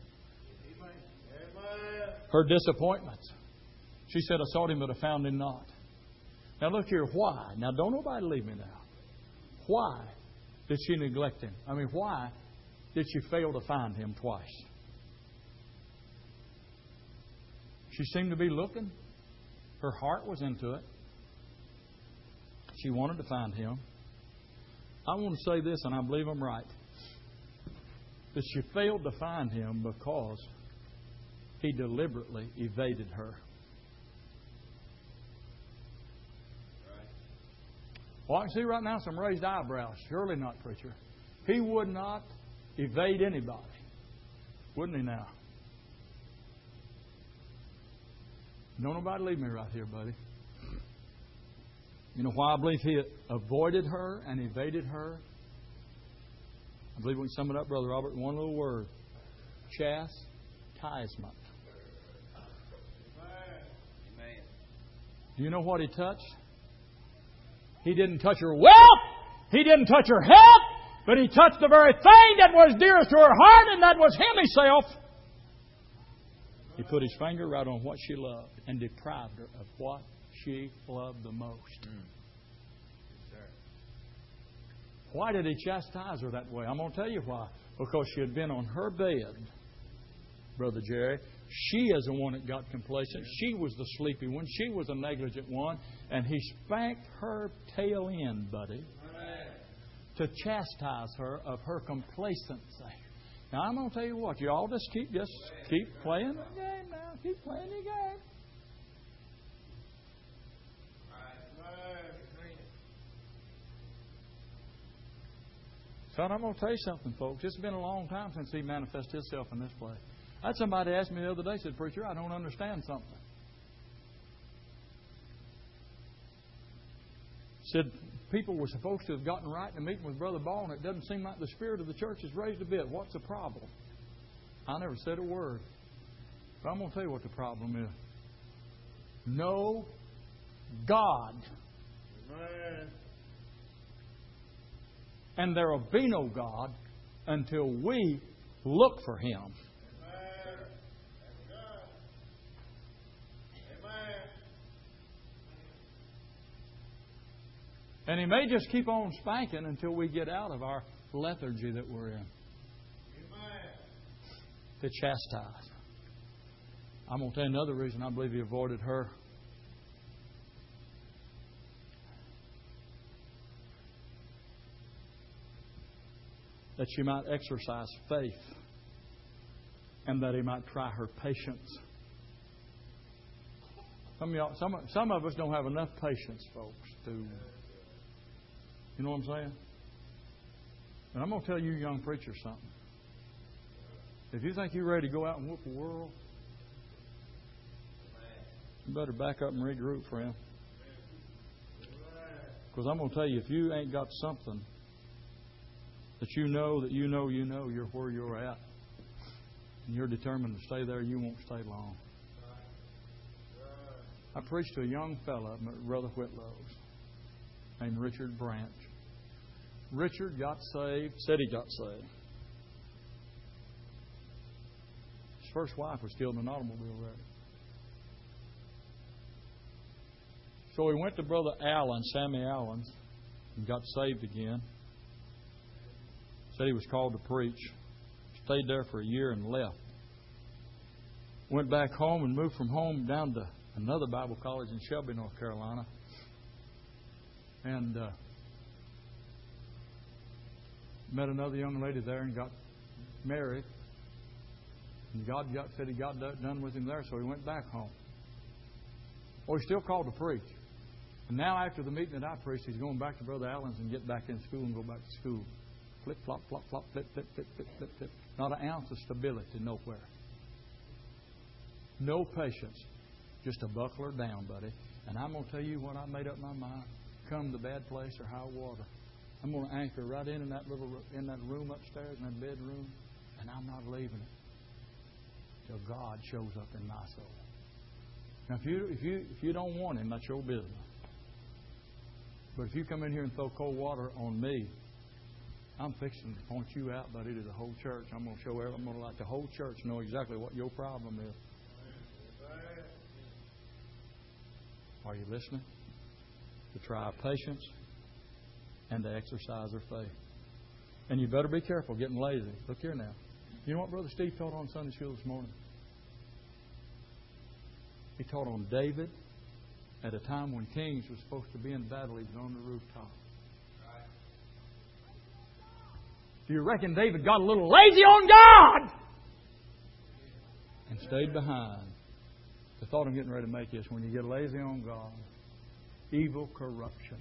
Her disappointments. She said, I sought Him, but I found Him not. Now look here, why? Now don't nobody leave me now. Why did she neglect Him? I mean, why did she fail to find Him twice? She seemed to be looking. Her heart was into it. She wanted to find Him. I want to say this, and I believe I'm right. That she failed to find Him because He deliberately evaded her. Well, I can see right now some raised eyebrows. Surely not, preacher. He would not evade anybody. Wouldn't He now? Don't nobody leave me right here, buddy. You know why I believe He avoided her and evaded her? I believe we can sum it up, Brother Robert, in one little word. Chastisement. Amen. Do you know what He touched? He didn't touch her wealth. He didn't touch her health. But He touched the very thing that was dearest to her heart, and that was Him Himself. He put His finger right on what she loved and deprived her of what she loved the most. Why did He chastise her that way? I'm going to tell you why. Because she had been on her bed, Brother Jerry. She is the one that got complacent. She was the sleepy one. She was the negligent one. And He spanked her tail end, buddy, to chastise her of her complacency. Now, I'm going to tell you what. You all just keep playing the game now. Keep playing your game. Son, I'm going to tell you something, folks. It's been a long time since He manifested Himself in this place. I had somebody ask me the other day, said, Preacher, I don't understand something. Said, people were supposed to have gotten right in a meeting with Brother Ball, and it doesn't seem like the spirit of the church is raised a bit. What's the problem? I never said a word. But I'm going to tell you what the problem is. No God. Amen. And there will be no God until we look for Him. Amen. Amen. And He may just keep on spanking until we get out of our lethargy that we're in. Amen. To chastise. I'm going to tell you another reason I believe He avoided her. That she might exercise faith and that He might try her patience. Some of us don't have enough patience, folks, to... You know what I'm saying? And I'm going to tell you, young preachers, something. If you think you're ready to go out and whoop the world, you better back up and regroup, friend. Because I'm going to tell you, if you ain't got something that you know, you're where you're at, and you're determined to stay there, you won't stay long. I preached to a young fella at Brother Whitlow's named Richard Branch. Richard got saved, said he got saved. His first wife was killed in an automobile wreck. So he went to Brother Allen, Sammy Allen, and got saved again. Said he was called to preach. Stayed there for a year and left. Went back home and moved from home down to another Bible college in Shelby, North Carolina. And met another young lady there and got married. And God said He got done with him there, so he went back home. Well, he's still called to preach. And now after the meeting that I preached, he's going back to Brother Allen's and get back in school and go back to school. Flip, flop, flop, flop, flip, flip, flip, flip, flip, flip. Not an ounce of stability nowhere. No patience. Just a buckler down, buddy. And I'm going to tell you what I made up my mind. Come to bad place or high water. I'm going to anchor right in that room upstairs, in that bedroom, and I'm not leaving it till God shows up in my soul. Now, if you don't want Him, that's your business. But if you come in here and throw cold water on me, I'm fixing to point you out, buddy, to the whole church. I'm going to let the whole church know exactly what your problem is. Are you listening? To try our patience and to exercise our faith. And you better be careful getting lazy. Look here now. You know what Brother Steve taught on Sunday school this morning? He taught on David at a time when kings were supposed to be in battle. He was on the rooftop. Do you reckon David got a little lazy on God and stayed behind? The thought I'm getting ready to make is when you get lazy on God, evil corruption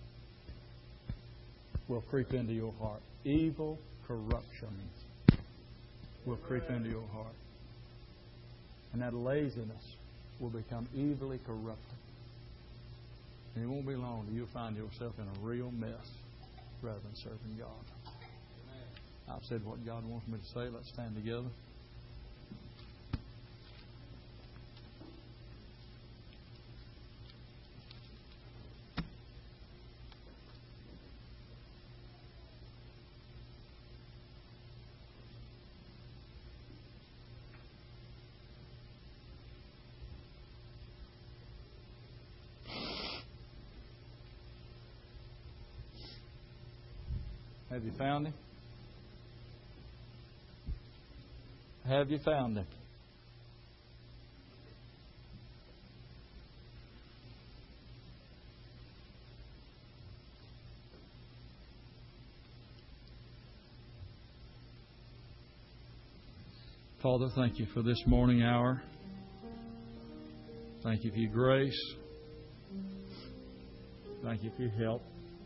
will creep into your heart. Evil corruption will creep into your heart. And that laziness will become evilly corrupted. And it won't be long till you'll find yourself in a real mess rather than serving God. I've said what God wants me to say. Let's stand together. Have you found Him? Have you found Him? Father, thank You for this morning hour. Thank You for Your grace. Thank You for Your help.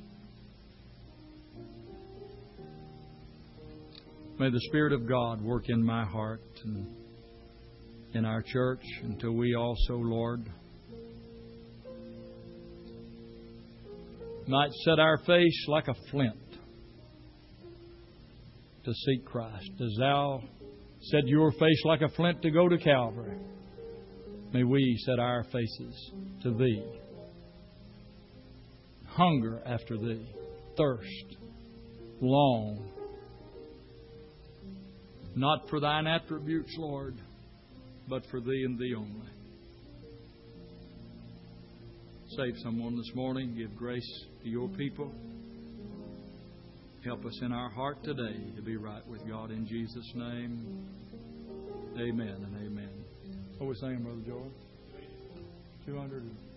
May the Spirit of God work in my heart and in our church until we also, Lord, might set our face like a flint to seek Christ. As Thou set Your face like a flint to go to Calvary, may we set our faces to Thee. Hunger after Thee, thirst, long. Not for Thine attributes, Lord, but for Thee and Thee only. Save someone this morning. Give grace to Your people. Help us in our heart today to be right with God in Jesus' name. Amen and amen. What are we saying, Brother George? 200.